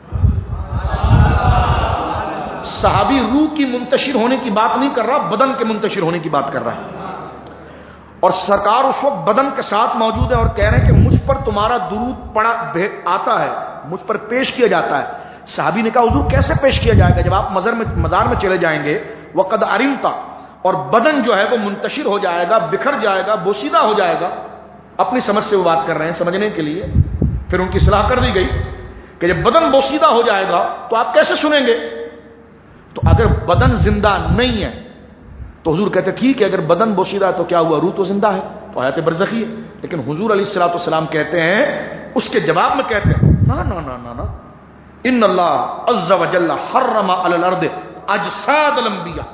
صحابی روح کی منتشر ہونے کی بات نہیں کر رہا، بدن کے منتشر ہونے کی بات کر رہا ہے. اور سرکار اس وقت بدن کے ساتھ موجود ہے اور کہہ رہے ہیں کہ مجھ پر تمہارا درود پڑا آتا ہے، مجھ پر پیش کیا جاتا ہے. صحابی نے کہا حضور کیسے پیش کیا جائے گا جب آپ مزار میں مزار میں چلے جائیں گے. وقد علمت، اور بدن جو ہے وہ منتشر ہو جائے گا، بکھر جائے گا، بوسیدہ ہو جائے گا. اپنی سمجھ سے وہ بات کر رہے ہیں سمجھنے کے لیے. پھر ان کی اصلاح کر دی گئی کہ جب بدن بوسیدہ ہو جائے گا تو آپ کیسے سنیں گے؟ تو اگر بدن زندہ نہیں ہے تو حضور کہتے ٹھیک ہے، اگر بدن بوسیدہ ہے تو کیا ہوا، روح تو زندہ ہے، تو حیات برزخی ہے. لیکن حضور علیہ الصلوۃ والسلام کہتے ہیں، اس کے جواب میں کہتے ہیں نا نا نا نا نا ان اللہ عز وجل حرم علی الارض اجساد الانبیاء.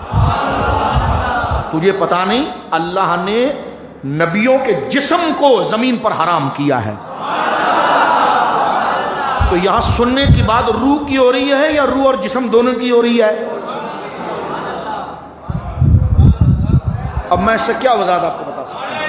تجھے پتا نہیں اللہ نے نبیوں کے جسم کو زمین پر حرام کیا ہے. تو یہاں سننے کی بات روح کی ہو رہی ہے یا روح اور جسم دونوں کی ہو رہی ہے؟ اب میں اس سے کیا وضاحت آپ کو بتا سکتا ہوں؟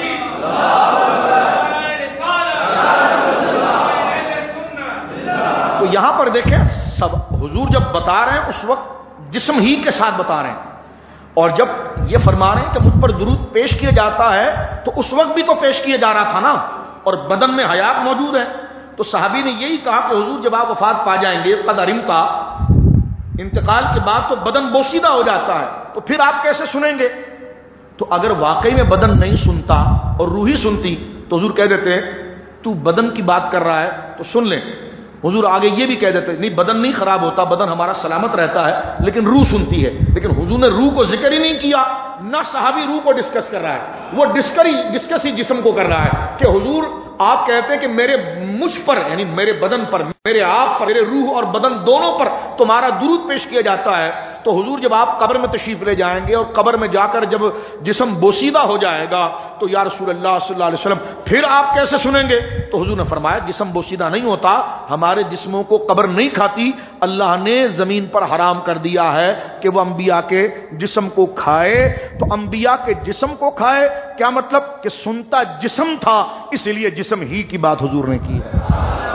تو یہاں پر دیکھیں سب حضور جب بتا رہے ہیں اس وقت جسم ہی کے ساتھ بتا رہے ہیں، اور جب یہ فرما رہے ہیں کہ مجھ پر درود پیش کیا جاتا ہے تو اس وقت بھی تو پیش کیا جا رہا تھا نا، اور بدن میں حیات موجود ہے. تو صحابی نے یہی کہا کہ حضور جب آپ وفات پا جائیں گے قد علمتا، انتقال کے بعد تو بدن بوسیدہ ہو جاتا ہے، تو پھر آپ کیسے سنیں گے؟ تو اگر واقعی میں بدن نہیں سنتا اور روح ہی سنتی تو حضور کہہ دیتے تو بدن کی بات کر رہا ہے تو سن لیں. حضور آگے یہ بھی کہہ دیتے نہیں بدن نہیں خراب ہوتا، بدن ہمارا سلامت رہتا ہے، لیکن روح سنتی ہے. لیکن حضور نے روح کو ذکر ہی نہیں کیا، نہ صحابی روح کو ڈسکس کر رہا ہے، وہ ڈسکری ڈسکس ہی جسم کو کر رہا ہے کہ حضور آپ کہتے ہیں کہ میرے مجھ پر یعنی میرے بدن پر، میرے آپ پر، میرے روح اور بدن دونوں پر تمہارا درود پیش کیا جاتا ہے. تو حضور جب آپ قبر میں تشریف لے جائیں گے اور قبر میں جا کر جب جسم بوسیدہ ہو جائے گا تو یا رسول اللہ صلی اللہ علیہ وسلم پھر آپ کیسے سنیں گے؟ تو حضور نے فرمایا جسم بوسیدہ نہیں ہوتا، ہمارے جسموں کو قبر نہیں کھاتی، اللہ نے زمین پر حرام کر دیا ہے کہ وہ انبیاء کے جسم کو کھائے. تو انبیاء کے جسم کو کھائے کیا مطلب؟ کہ سنتا جسم تھا، اس لیے جسم ہی کی بات حضور نے کی ہے.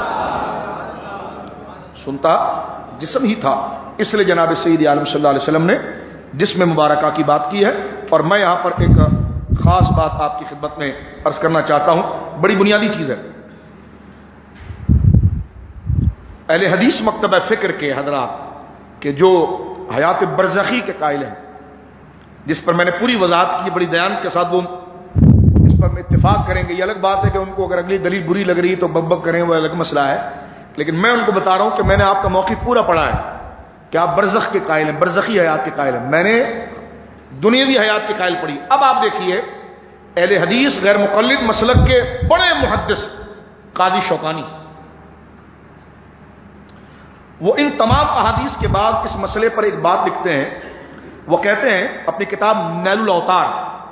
سنتا جسم ہی تھا، اس لیے جناب سید عالم صلی اللہ علیہ وسلم نے جسم مبارکہ کی بات کی ہے. اور میں یہاں پر ایک خاص بات آپ کی خدمت میں عرض کرنا چاہتا ہوں، بڑی بنیادی چیز ہے. اہل حدیث مکتبہ فکر کے حضرات کہ جو حیات برزخی کے قائل ہیں، جس پر میں نے پوری وضاحت کی بڑی دیان کے ساتھ، وہ اس پر اتفاق کریں گے. یہ الگ بات ہے کہ ان کو اگر اگلی دلیل بری لگ رہی ہے تو بک بک کریں، وہ الگ مسئلہ ہے. لیکن میں ان کو بتا رہا ہوں کہ میں نے آپ کا موقف پورا پڑھا ہے کہ آپ برزخ کے قائل ہیں، برزخی حیات کے قائل ہیں. میں نے دنیاوی حیات کے قائل پڑھی. اب آپ دیکھیے اہل حدیث غیر مقلد مسلک کے بڑے محدث قاضی شوکانی، وہ ان تمام احادیث کے بعد اس مسئلے پر ایک بات لکھتے ہیں. وہ کہتے ہیں اپنی کتاب نیل الاوطار،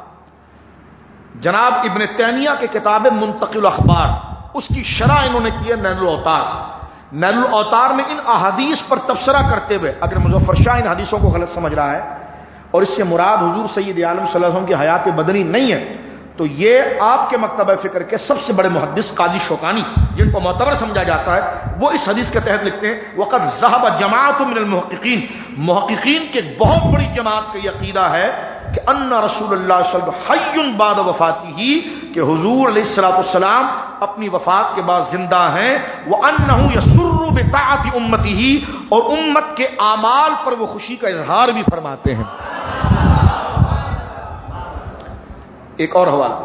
جناب ابن تیمیہ کی کتاب منتقل الاخبار، اس کی شرح انہوں نے کی ہے نیل الاوطار. نیل الاوطار میں ان احادیث پر تبصرہ کرتے ہوئے، اگر مظفر شاہ ان حدیثوں کو غلط سمجھ رہا ہے اور اس سے مراد حضور سید عالم صلی اللہ علیہ وسلم کی حیات بدنی نہیں ہے، تو یہ آپ کے مکتبہ فکر کے سب سے بڑے محدث قاضی شوکانی، جن کو معتبر سمجھا جاتا ہے، وہ اس حدیث کے تحت لکھتے ہیں وقد ذهب جماعت من المحققین، محققین کے بہت بڑی جماعت کا یہ عقیدہ ہے کہ ان رسول اللہ صلی اللہ علیہ وسلم حی بعد وفاتہ، کہ حضور علیہ الصلوۃ والسلام اپنی وفات کے بعد زندہ ہیں. وانہ یسر بطاعت امتہ، اور امت کے اعمال پر وہ خوشی کا اظہار بھی فرماتے ہیں. ایک اور حوالہ،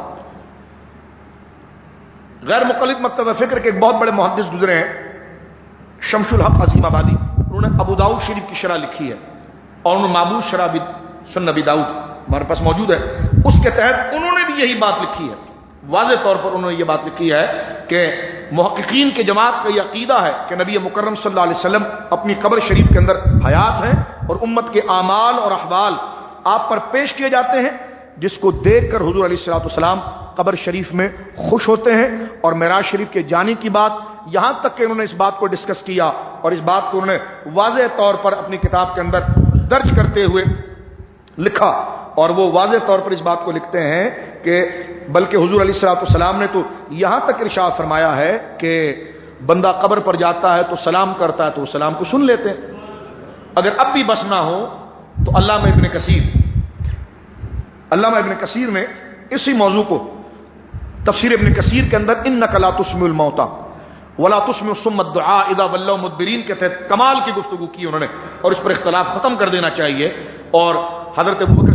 غیر مقلد مکتبہ فکر کے ایک بہت بڑے محدث گزرے ہیں، شمس الحق عظیم آبادی، انہوں نے ابو داؤد شریف کی شرح لکھی ہے، اور انہوں نے معبود شرح بھی سنن ابی داؤد ہمارے پاس موجود ہے، اس کے تحت انہوں نے بھی یہی بات لکھی ہے. واضح طور پر انہوں نے یہ بات لکھی ہے کہ محققین کے جماعت کا یہ عقیدہ ہے کہ نبی مکرم صلی اللہ علیہ وسلم اپنی قبر شریف کے اندر حیات ہیں، اور امت کے اعمال اور احوال آپ پر پیش کیے جاتے ہیں، جس کو دیکھ کر حضور علیہ الصلوۃ والسلام قبر شریف میں خوش ہوتے ہیں. اور معراج شریف کے جانے کی بات، یہاں تک کہ انہوں نے اس بات کو ڈسکس کیا اور اس بات کو انہوں نے واضح طور پر اپنی کتاب کے اندر درج کرتے ہوئے لکھا. اور وہ واضح طور پر اس بات کو لکھتے ہیں کہ بلکہ حضور علیہ الصلوۃ والسلام نے تو یہاں تک ارشاد فرمایا ہے کہ بندہ قبر پر جاتا ہے تو سلام کرتا ہے تو وہ سلام کو سن لیتے ہیں. اگر اب بھی بس نہ ہو تو علامہ ابن کثیر علامہ ابن کثیر نے اسی موضوع کو تفسیر ابن کثیر کے اندر انک لا تسمع الموتى ولا تسمع الصم الدعاء اذا ولوا مدبرین کے تحت کمال کی گفتگو کی انہوں نے، اور اس پر اختلاف ختم کر دینا چاہیے. اور حضرت ابوبکر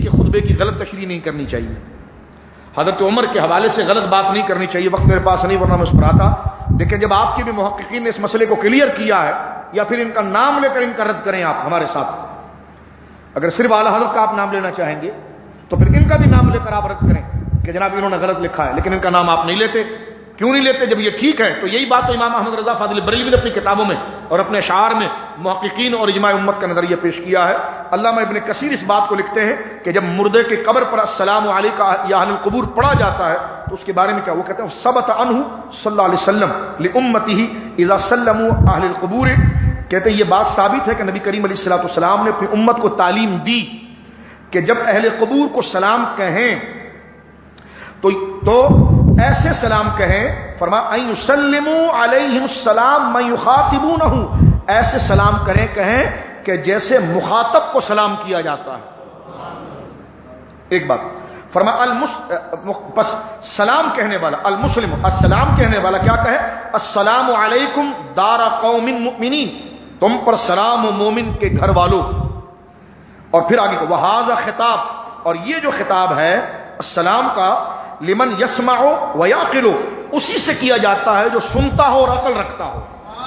کے خطبے کی غلط تشریح نہیں کرنی چاہیے، حضرت عمر کے حوالے سے غلط بات نہیں کرنی چاہیے، وقت میرے پاس نہیں ورنہ میں اس پر آتا۔ لیکن جب آپ کے بھی محققین نے اس مسئلے کو کلیئر کیا ہے، یا پھر ان کا نام لے کر ان کا رد کریں آپ ہمارے ساتھ، اگر صرف اعلیٰ حضرت کا آپ نام لینا چاہیں گے تو پھر ان کا بھی نام لے کر آپ رد کریں کہ جناب انہوں نے غلط لکھا ہے، لیکن ان کا نام آپ نہیں لیتے، کیوں نہیں لیتے؟ جب یہ ٹھیک ہے تو یہی بات تو امام احمد رضا فاضل بریلوی نے اپنی کتابوں میں اور اپنے اشعار میں محققین اور اجماع امت کا نظریہ پیش کیا ہے۔ علامہ ابن کثیر اس بات کو لکھتے ہیں کہ جب مردے کے قبر پر السلام علیکم یا اہل القبور پڑھا جاتا ہے تو اس کے بارے میں کیا وہ کہتے ہیں، ثبت عنہ صلی اللہ علیہ وسلم لامته اذا سلموا اہل القبور، کہتے ہیں یہ بات ثابت ہے کہ نبی کریم علیہ الصلوۃ والسلام نے اپنی امت کو تعلیم دی کہ جب اہل قبور کو سلام کہیں تو تو ایسے سلام کہیں، فرمایا ان یسلموا علیہم السلام من یخاطبونہ، ایسے سلام کریں کہیں کہ جیسے مخاطب کو سلام کیا جاتا ہے۔ ایک بات فرمایا المس پس سلام کہنے والا المسلم السلام کہنے والا کیا کہے، السلام علیکم دار قوم مؤمنین، تم پر سلام و مومن کے گھر والوں، اور پھر آگے کو وہذا خطاب، اور یہ جو خطاب ہے السلام کا لمن یسمع و یعقل، اسی سے کیا جاتا ہے جو سنتا ہو اور عقل رکھتا ہو۔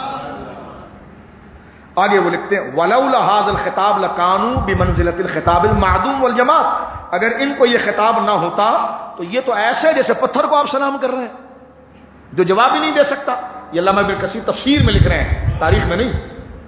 آگے وہ لکھتے ہیں ولولا هذا الخطاب لكانوا بمنزلة الخطاب المعدوم والجماعت، اگر ان کو یہ خطاب نہ ہوتا تو یہ تو ایسے جیسے پتھر کو آپ سلام کر رہے ہیں جو جواب ہی نہیں دے سکتا۔ یہ علامہ ابن کثیر تفسیر میں لکھ رہے ہیں، تاریخ میں نہیں،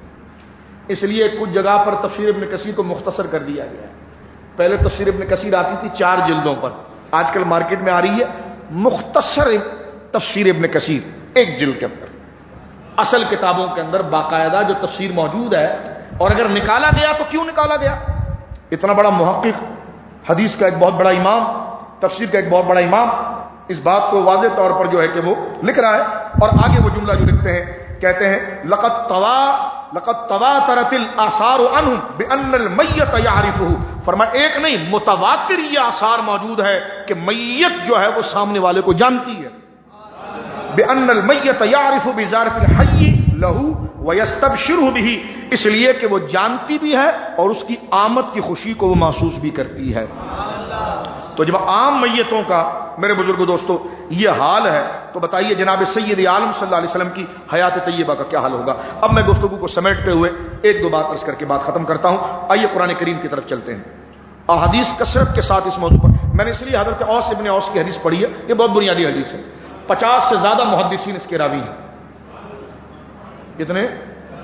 اس لیے کچھ جگہ پر تفسیر ابن کثیر کو مختصر کر دیا گیا ہے۔ پہلے تفسیر ابن کثیر آتی تھی چار جلدوں پر، آج کل مارکیٹ میں آ رہی ہے مختصر تفسیر ابن کثیر ایک جلد کے اندر۔ اصل کتابوں کے اندر باقاعدہ جو تفسیر موجود ہے، اور اگر نکالا گیا تو کیوں نکالا گیا؟ اتنا بڑا محقق، حدیث کا ایک بہت بڑا امام، تفسیر کا ایک بہت بڑا امام، اس بات کو واضح طور پر جو ہے کہ وہ لکھ رہا ہے۔ اور آگے وہ جملہ جو لکھتے ہیں کہتے ہیں لقد طوا لقد تواترت الاثار عنهم بان المیت یعرفه، فرمایا ایک نہیں متواتر یہ آثار موجود ہے کہ میت جو ہے وہ سامنے والے کو جانتی ہے، بان المیت یعرف بزارف الحی له ويستبشره به، اس لیے کہ وہ جانتی بھی ہے اور اس کی آمد کی خوشی کو وہ محسوس بھی کرتی ہے۔ تو جب عام میتوں کا میرے بزرگوں دوستو یہ حال ہے تو بتائیے جناب سید عالم صلی اللہ علیہ وسلم کی حیات طیبہ کا کیا حال ہوگا۔ اب میں گفتگو کو سمیٹتے ہوئے ایک دو بات عرض کر کے بات ختم کرتا ہوں۔ آئیے قرآن کریم کی طرف چلتے ہیں۔ احادیث کثرت کے ساتھ اس موضوع پر میں نے اس لیے حضرت اوس ابن اوس کی حدیث پڑھی ہے، یہ بہت بنیادی حدیث ہے، پچاس سے زیادہ محدثین اس کے راوی ہیں۔ کتنے؟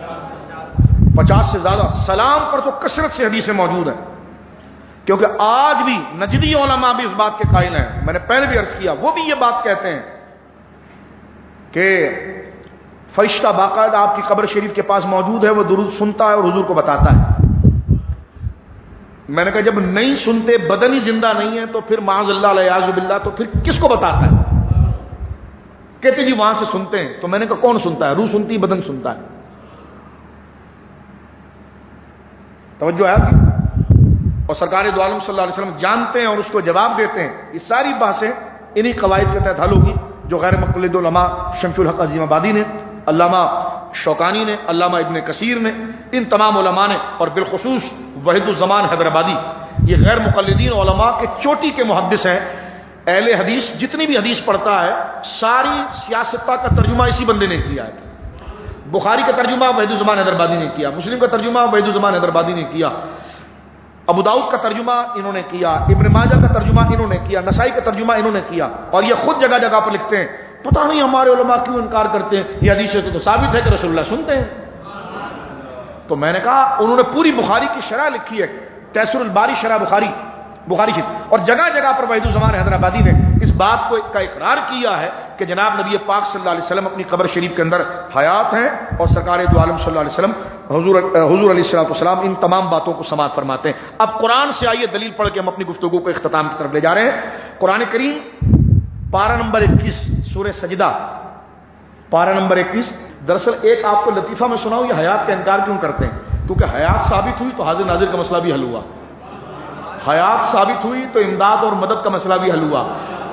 پچاس سے زیادہ۔ سلام پر تو کثرت سے حدیثیں موجود ہیں، کیونکہ آج بھی نجدی علماء بھی اس بات کے قائل ہیں، میں نے پہلے بھی عرض کیا، وہ بھی یہ بات کہتے ہیں کہ فرشتہ باقاعدہ آپ کی قبر شریف کے پاس موجود ہے، وہ درود سنتا ہے اور حضور کو بتاتا ہے۔ میں نے کہا جب نہیں سنتے، بدن ہی زندہ نہیں ہے، تو پھر معاذ اللہ الیاذ باللہ تو پھر کس کو بتاتا ہے؟ کہتے جی وہاں سے سنتے ہیں، تو میں نے کہا کون سنتا ہے؟ روح سنتی ہے، بدن سنتا ہے؟ توجہ ہے آپ کی؟ اور سرکار دو عالم صلی اللہ علیہ وسلم جانتے ہیں اور اس کو جواب دیتے ہیں۔ یہ ساری باتیں انہی قواعد کے تحت حل ہوگی جو غیر مقلد علماء شمس الحق عظیم آبادی نے، علامہ شوکانی نے، علامہ ابن کثیر نے، ان تمام علماء نے، اور بالخصوص وحید الزمان حیدرآبادی، یہ غیر مقلدین علماء کے چوٹی کے محدث ہیں۔ اہل حدیث جتنی بھی حدیث پڑھتا ہے ساری سیاستہ کا ترجمہ اسی بندے نے کیا ہے۔ بخاری کا ترجمہ وحید الزمان حیدرآبادی نے کیا، مسلم کا ترجمہ وحید الزمان حیدرآبادی نے کیا، ابو داؤد کا ترجمہ انہوں نے کیا، ابن ماجہ کا ترجمہ انہوں نے کیا، نسائی کا ترجمہ انہوں نے کیا، اور یہ خود جگہ جگہ پر لکھتے ہیں پتہ نہیں ہمارے علماء کیوں انکار کرتے ہیں، یہ حدیث سے تو ثابت ہے کہ رسول اللہ سنتے ہیں۔ تو میں نے کہا انہوں نے پوری بخاری کی شرح لکھی ہے، تیسر الباری شرح بخاری بخاری شریف، اور جگہ جگہ پر وحید الزمان حیدرآبادی نے اس بات کو کا اقرار کیا ہے کہ جناب نبی پاک صلی اللہ علیہ وسلم اپنی قبر شریف کے اندر حیات ہیں، اور سرکار دو عالم صلی اللہ علیہ وسلم حضور حضور علیہ الصلوۃ والسلام ان تمام باتوں کو سماعت فرماتے ہیں۔ اب قرآن سے آئیے دلیل پڑھ کے ہم اپنی گفتگو کو اختتام کی طرف لے جا رہے ہیں۔ قرآن کریم پارہ نمبر اکیس سورہ سجدہ، پارہ نمبر اکیس۔ دراصل ایک آپ کو لطیفہ میں سناؤں، یہ حیات کا انکار کیوں کرتے ہیں؟ کیونکہ حیات ثابت ہوئی تو حاضر ناظر کا مسئلہ بھی حل ہوا، حیات ثابت ہوئی تو امداد اور مدد کا مسئلہ بھی حل ہوا،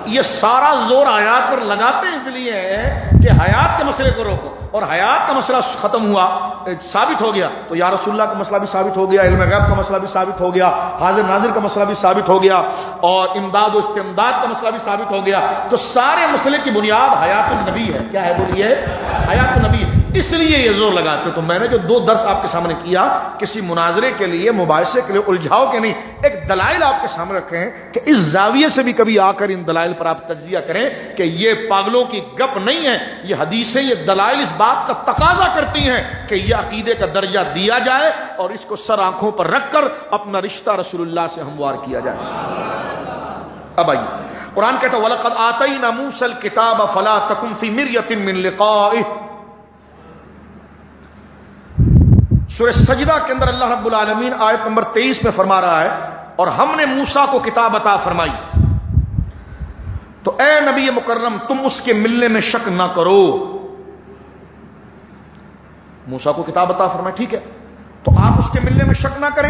یہ سارا زور آیات پر لگاتے اس لیے ہے کہ حیات کے مسئلے کو روکو، اور حیات کا مسئلہ ختم ہوا، ثابت ہو گیا تو یا رسول اللہ کا مسئلہ بھی ثابت ہو گیا، علم غیب کا مسئلہ بھی ثابت ہو گیا، حاضر ناظر کا مسئلہ بھی ثابت ہو گیا، اور امداد و استمداد کا مسئلہ بھی ثابت ہو گیا۔ تو سارے مسئلے کی بنیاد حیات النبی ہے۔ کیا ہے بولیے؟ حیات النبی۔ اس لیے یہ زور لگاتے۔ تو میں نے جو دو درس آپ کے سامنے کیا، کسی مناظرے کے لیے، مباحثے کے لیے، الجھاؤ کے نہیں، ایک دلائل آپ کے سامنے رکھے ہیں کہ اس زاویے سے بھی کبھی آ کر ان دلائل پر آپ تجزیہ کریں کہ یہ پاگلوں کی گپ نہیں ہے، یہ حدیثیں، یہ دلائل اس بات کا تقاضا کرتی ہیں کہ یہ عقیدے کا درجہ دیا جائے اور اس کو سر آنکھوں پر رکھ کر اپنا رشتہ رسول اللہ سے ہموار کیا جائے۔ اب آئیے، قرآن کہتا ہے وَلَقَدْ آتَيْنَا مُوسَى الْكِتَابَ فَلَا تَكُنْ فِي مِرْيَةٍ مِّن لِقَائِهِ۔ سورہ سجدہ کے اندر اللہ رب العالمین آیت نمبر تیئیس میں فرما رہا ہے اور ہم نے موسیٰ کو کتاب عطا فرمائی تو اے نبی مکرم تم اس کے ملنے میں شک نہ کرو۔ موسیٰ کو کتاب عطا فرمائی، ٹھیک ہے، تو آپ اس کے ملنے میں شک نہ کریں۔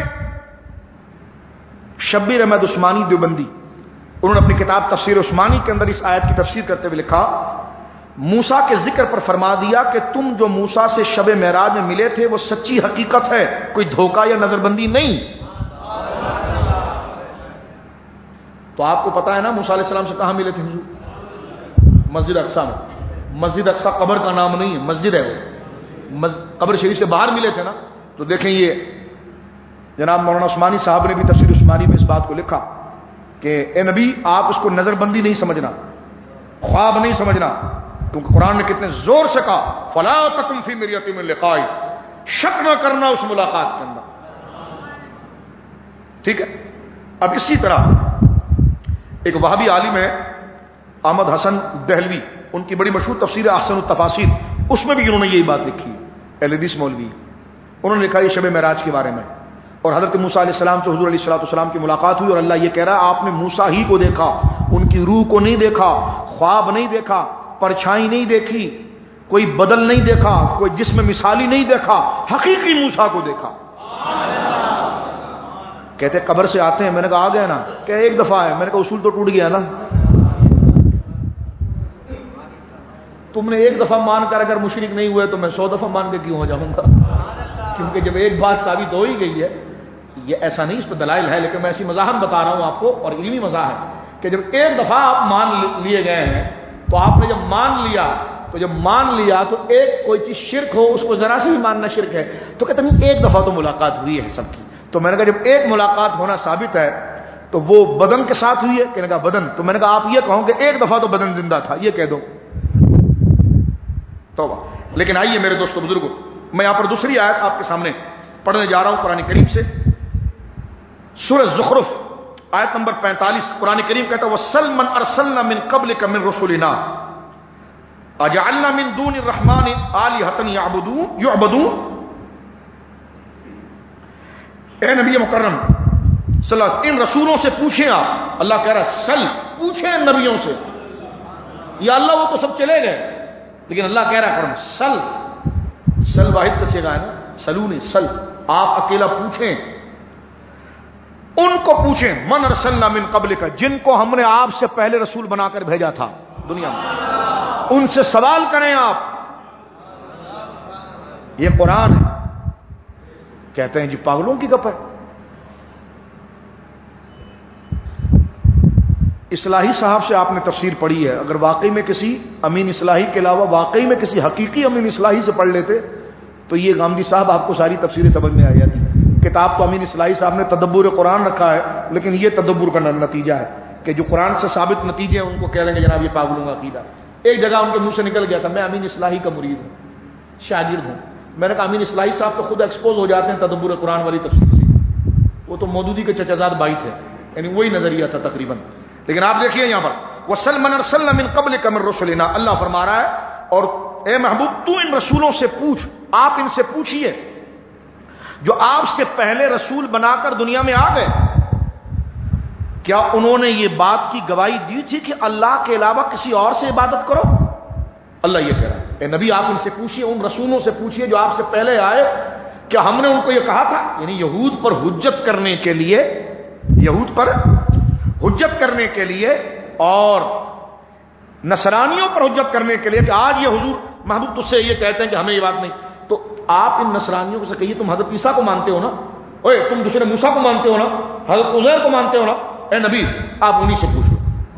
شبیر احمد عثمانی دیوبندی انہوں نے اپنی کتاب تفسیر عثمانی کے اندر اس آیت کی تفسیر کرتے ہوئے لکھا، موسیٰ کے ذکر پر فرما دیا کہ تم جو موسیٰ سے شب معراج میں ملے تھے وہ سچی حقیقت ہے، کوئی دھوکہ یا نظر بندی نہیں۔ تو آپ کو پتا ہے نا موسیٰ علیہ السلام سے کہاں ملے تھے حضور؟ مسجد اقصیٰ میں۔ مسجد اقصیٰ قبر کا نام نہیں ہے، مسجد ہے وہ، قبر شریف سے باہر ملے تھے نا۔ تو دیکھیں یہ جناب مولانا عثمانی صاحب نے بھی تفسیر عثمانی میں اس بات کو لکھا کہ اے نبی آپ اس کو نظر بندی نہیں سمجھنا، خواب نہیں سمجھنا، کیونکہ قرآن نے کتنے زور سے کہا فلا تکن فی مریۃ من لقائی، شک نہ کرنا اس ملاقات کے اندر، ٹھیک ہے۔ اب اسی طرح ایک وہابی عالم ہے احمد حسن دہلوی، ان کی بڑی مشہور تفسیر احسن التفاسیر، اس میں بھی انہوں نے یہی بات لکھی، اہل حدیث مولوی، انہوں نے لکھا یہ شب معراج کے بارے میں، اور حضرت موسیٰ علیہ السلام سے حضور علیہ الصلوۃ والسلام کی ملاقات ہوئی اور اللہ یہ کہہ رہا ہے آپ نے موسیٰ ہی کو دیکھا، ان کی روح کو نہیں دیکھا، خواب نہیں دیکھا، پرچھائی نہیں دیکھی، کوئی بدل نہیں دیکھا، کوئی جسم مثالی نہیں دیکھا، حقیقی موسیٰ کو دیکھا۔ کہتے قبر سے آتے ہیں، میں نے کہا آ گیا نا، کہ ایک دفعہ ہے، میں نے کہا اصول تو ٹوٹ گیا نا، تم نے ایک دفعہ مان کر اگر مشرک نہیں ہوئے تو میں سو دفعہ مان کے کیوں ہو جاؤں گا؟ کیونکہ جب ایک بات ثابت ہو ہی گئی ہے، یہ ایسا نہیں اس پہ دلائل ہے، لیکن میں ایسی مزاحم بتا رہا ہوں آپ کو اور علمی مزاح ہے کہ جب ایک دفعہ آپ مان لیے گئے ہیں تو آپ نے جب مان لیا تو جب مان لیا تو ایک کوئی چیز شرک ہو اس کو ذرا سے بھی ماننا شرک ہے، تو کہتے ہیں ایک دفعہ تو ملاقات ہوئی ہے سب کی، تو میں نے کہا جب ایک ملاقات ہونا ثابت ہے تو وہ بدن کے ساتھ ہوئی ہے، کہ نے کہا بدن، تو میں نے کہا آپ یہ کہو کہ ایک دفعہ تو بدن زندہ تھا، یہ کہہ دو توبہ۔ لیکن آئیے میرے دوستو بزرگوں، میں یہاں پر دوسری آیت آپ کے سامنے پڑھنے جا رہا ہوں قرآن کریم سے، سورہ زخرف آیت نمبر پینتالیس، قرآن کریم کہتا ہے وَسَلْمَنْ أَرْسَلْنَا مِنْ قَبْلِكَ مِنْ رُسُلِنَا أَجَعَلْنَا مِنْ دُونِ الرَّحْمَنِ آلِهَةً يُعْبَدُونَ۔ اے نبی مکرم صلی اللہ علیہ وسلم ان رسولوں سے پوچھیں، آپ اللہ کہہ رہا ہے سل، پوچھیں نبیوں سے، یا اللہ وہ تو سب چلے گئے، لیکن اللہ کہہ رہا ہے کرم سل، سل واحد کا صیغہ ہے نا، سلونی سل، آپ اکیلا پوچھیں، ان کو پوچھیں من ارسلنا من قبل کا، جن کو ہم نے آپ سے پہلے رسول بنا کر بھیجا تھا دنیا میں، ان سے سوال کریں آپ۔ یہ قرآن ہے، کہتے ہیں جی پاگلوں کی گپ ہے۔ اصلاحی صاحب سے آپ نے تفسیر پڑھی ہے، اگر واقعی میں کسی امین اصلاحی کے علاوہ واقعی میں کسی حقیقی امین اصلاحی سے پڑھ لیتے تو یہ غامدی صاحب آپ کو ساری تفسیریں سمجھ میں آ جاتی۔ کتاب تو امین اصلاحی صاحب نے تدبر قرآن رکھا ہے، لیکن یہ تدبر کا نتیجہ ہے کہ جو قرآن سے ثابت نتیجے ہیں ان کو کہہ رہے ہیں جناب یہ پاگلوں کا عقیدہ۔ ایک جگہ ان کے منہ سے نکل گیا تھا میں امین اصلاحی کا مرید ہوں، شاگرد ہوں، میں نے کہا امین اصلاحی صاحب تو خود ایکسپوز ہو جاتے ہیں تدبر قرآن والی تفسیر سے، وہ تو مودودی کے چچا زاد بھائی تھے، یعنی وہی نظریہ تھا تقریباً۔ لیکن آپ دیکھیے یہاں پر وَسَلْمَنْ أَرْسَلْنَا مِنْ قَبْلِكَ مِنْ رُسُلِنَا، اللہ فرما رہا ہے اور اے محبوب تو ان رسولوں سے پوچھ، آپ ان سے پوچھئے جو آپ سے پہلے رسول بنا کر دنیا میں آ گئے، کیا انہوں نے یہ بات کی گواہی دی تھی کہ اللہ کے علاوہ کسی اور سے عبادت کرو؟ اللہ یہ کہہ رہا ہے اے نبی آپ ان سے پوچھئے، ان رسولوں سے پوچھئے جو آپ سے پہلے آئے، کیا ہم نے ان کو یہ کہا تھا، یعنی یہود پر حجت کرنے کے لیے، یہود پر حجت کرنے کے لیے اور نصرانیوں پر حجت کرنے کے لیے کہ آج یہ حضور محبوب تجھ سے یہ کہتے ہیں کہ ہمیں یہ بات نہیں، تو آپ ان نصرانیوں سے کہیے تم حضرت عیسیٰ کو مانتے ہو نا، اوے تم دوسرے موسیٰ کو مانتے ہو نا، حضرت عزیر کو مانتے ہو نا، اے نبی آپ انہی سے پوچھ لو،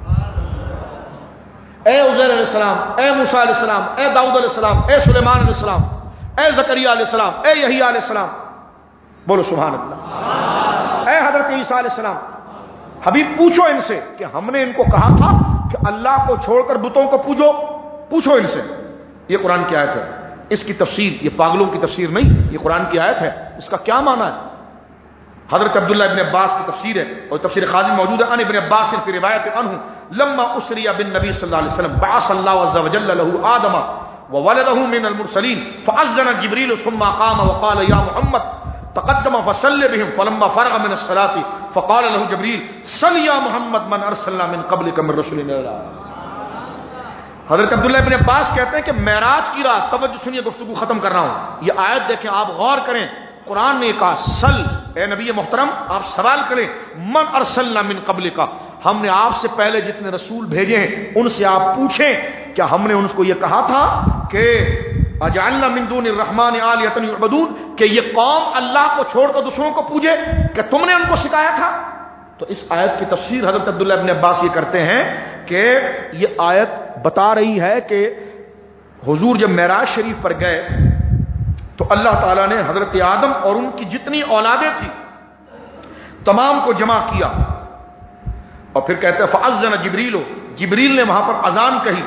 اے عزیر علیہ السلام، اے موسیٰ علیہ السلام، اے داؤد علیہ السلام، اے سلیمان علیہ السلام، اے زکریا علیہ السلام، اے یحییٰ علیہ السلام، بولو سبحان اللہ، اے حضرت عیسیٰ علیہ السلام، حبیب پوچھو ان سے کہ ہم نے ان کو کہا تھا کہ اللہ کو چھوڑ کر بتوں کو پوجو، پوچھو ان سے۔ یہ قرآن کی آیت ہے، اس کی تفسیر یہ پاگلوں کی تفسیر نہیں، یہ قرآن کی آیت ہے، اس کا کیا معنی ہے؟ حضرت عبداللہ ابن عباس کی تفسیر ہے اور تفسیر خازن موجود ہے، ان ابن عباس فی روایت عنہ لما اسری بالنبی صلی اللہ علیہ وسلم بعث اللہ عز وجل له آدم وولده من المرسلین فاذن جبریل ثم قام وقال یا محمد تقدم فصل بهم فلما فرغ من الصلاة فقال له جبریل صل یا محمد من ارسلنا من قبلك من رسلنا۔ حضرت عبداللہ ابن عباس کہتے ہیں کہ معراج کی رات، توجہ سنیے گفتگو ختم کر رہا ہوں، یہ آیت دیکھیں آپ غور کریں، قرآن نے کہا سل، اے نبی محترم آپ سوال کریں، من ارسلنا من قبلک، ہم نے آپ سے پہلے جتنے رسول بھیجے ہیں ان سے آپ پوچھیں کیا ہم نے ان کو یہ کہا تھا کہ اجعلنا من دون الرحمن آلیۃ یعبدون، کہ یہ قوم اللہ کو چھوڑ کر دوسروں کو پوجے، کہ تم نے ان کو سکھایا تھا؟ تو اس آیت کی تفسیر حضرت عبداللہ ابن عباس یہ کرتے ہیں کہ یہ آیت بتا رہی ہے کہ حضور جب معراج شریف پر گئے تو اللہ تعالیٰ نے حضرت آدم اور ان کی جتنی اولادیں تھیں تمام کو جمع کیا، اور پھر کہتے ہیں فاذن جبریل، جبریل نے وہاں پر اذان کہی،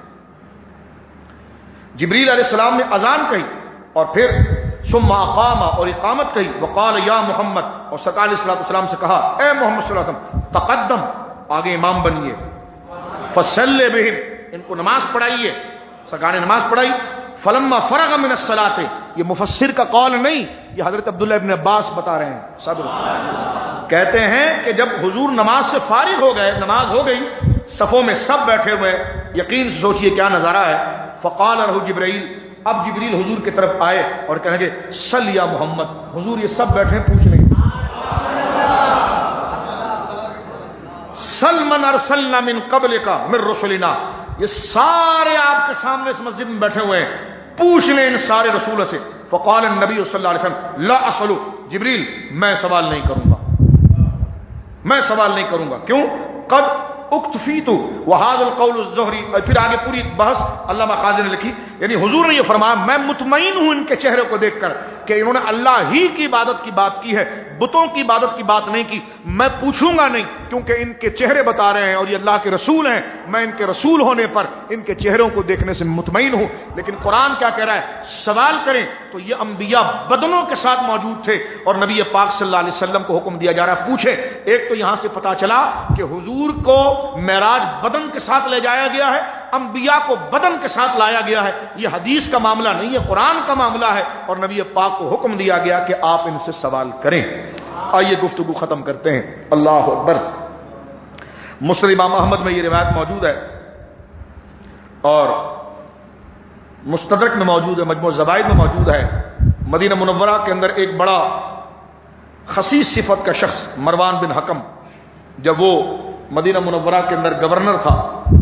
جبریل علیہ السلام نے اذان کہی، اور پھر ثم اقام اور اقامت کہی، وقال یا محمد، اور سرکار علیہ الصلوۃ والسلام سے کہا اے محمد صلی اللہ علیہ وسلم تقدم، آگے امام بنیے، فصلی بہم، ان کو نماز پڑھائیے، سرکار نے نماز پڑھائی، فلما فرغ من الصلاۃ، یہ مفسر کا قول نہیں، یہ حضرت عبداللہ ابن عباس بتا رہے ہیں، صبر کہتے ہیں کہ جب حضور نماز سے فارغ ہو گئے، نماز ہو گئی، صفوں میں سب بیٹھے ہوئے، یقین سے سوچئے کیا نظارہ ہے، فقال له جبرائیل، اب جبریل حضور کی طرف آئے اور کہنے لگے صل یا محمد، حضور یہ سب بیٹھے ہیں پوچھ لیں گے، صل من ارسلنا من قبلک من رسلنا، یہ سارے آپ کے سامنے اس مسجد میں بیٹھے ہوئے ہیں، پوچھ لیں ان سارے رسولوں سے۔ فقال النبی صلی اللہ علیہ وسلم لا اسأل، جبریل میں سوال نہیں کروں گا، میں سوال نہیں کروں گا، کیوں؟ قد اکتفیت وہذا القول الزہری، اور پھر آگے پوری بحث علامہ قاضی نے لکھی، یعنی حضور نے یہ فرمایا میں مطمئن ہوں ان کے چہرے کو دیکھ کر کہ انہوں نے اللہ ہی کی عبادت کی بات کی ہے، بتوں کی عبادت کی بات نہیں کی، میں پوچھوں گا نہیں، کیونکہ ان کے چہرے بتا رہے ہیں اور یہ اللہ کے رسول ہیں، میں ان کے رسول ہونے پر ان کے چہروں کو دیکھنے سے مطمئن ہوں۔ لیکن قرآن کیا کہہ رہا ہے؟ سوال کریں، تو یہ انبیاء بدنوں کے ساتھ موجود تھے اور نبی پاک صلی اللہ علیہ وسلم کو حکم دیا جا رہا ہے پوچھے۔ ایک تو یہاں سے پتا چلا کہ حضور کو معراج بدن کے ساتھ لے جایا گیا ہے، انبیاء کو بدن کے ساتھ لایا گیا ہے، یہ حدیث کا معاملہ نہیں ہے، قرآن کا معاملہ ہے، اور نبی پاک کو حکم دیا گیا کہ آپ ان سے سوال کریں۔ آئیے گفتگو ختم کرتے ہیں، اللہ اکبر۔ مسند امام احمد میں یہ روایت موجود ہے اور مستدرک میں موجود ہے، مجموع الزوائد میں موجود ہے۔ مدینہ منورہ کے اندر ایک بڑا خسیس صفت کا شخص مروان بن حکم، جب وہ مدینہ منورہ کے اندر گورنر تھا،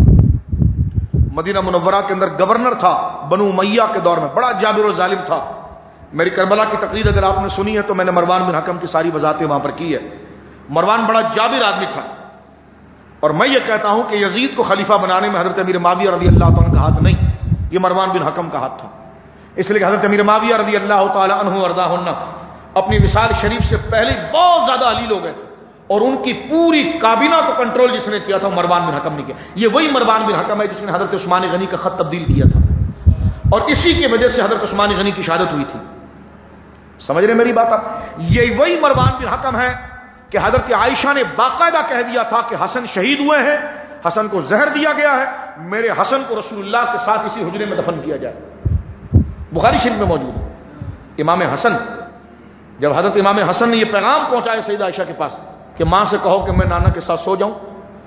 مدینہ منورہ کے اندر گورنر تھا بنو امیہ کے دور میں، بڑا جابر و ظالم تھا۔ میری کربلا کی تقریر اگر آپ نے سنی ہے تو میں نے مروان بن حکم کی ساری وضاحتیں وہاں پر کی ہے۔ مروان بڑا جابر آدمی تھا، اور میں یہ کہتا ہوں کہ یزید کو خلیفہ بنانے میں حضرت امیر معاویہ رضی اللہ تعالیٰ عنہ کا ہاتھ نہیں، یہ مروان بن حکم کا ہاتھ تھا، اس لیے کہ حضرت امیر معاویہ رضی اللہ تعالیٰ عنہ وارضاہ اپنی وصال شریف سے پہلے بہت زیادہ علیل ہو گئے تھے، اور ان کی پوری کابینہ کو کنٹرول جس نے کیا تھا مروان بن حکم نے کیا۔ یہ وہی مروان بن حکم ہے جس نے حضرت عثمان غنی کا خط تبدیل کیا تھا، اور اسی کی وجہ سے حضرت عثمان غنی کی شہادت ہوئی تھی۔ سمجھ رہے میری بات آپ؟ یہ وہی مروان بن حکم ہے کہ حضرت عائشہ نے باقاعدہ کہہ دیا تھا کہ حسن شہید ہوئے ہیں، حسن کو زہر دیا گیا ہے، میرے حسن کو رسول اللہ کے ساتھ اسی حجرے میں دفن کیا جائے۔ بخاری شریف میں موجود ہے۔ امام حسن، جب حضرت امام حسن نے یہ پیغام پہنچایا سیدہ عائشہ کے پاس کہ ماں سے کہو کہ میں نانا کے ساتھ سو جاؤں،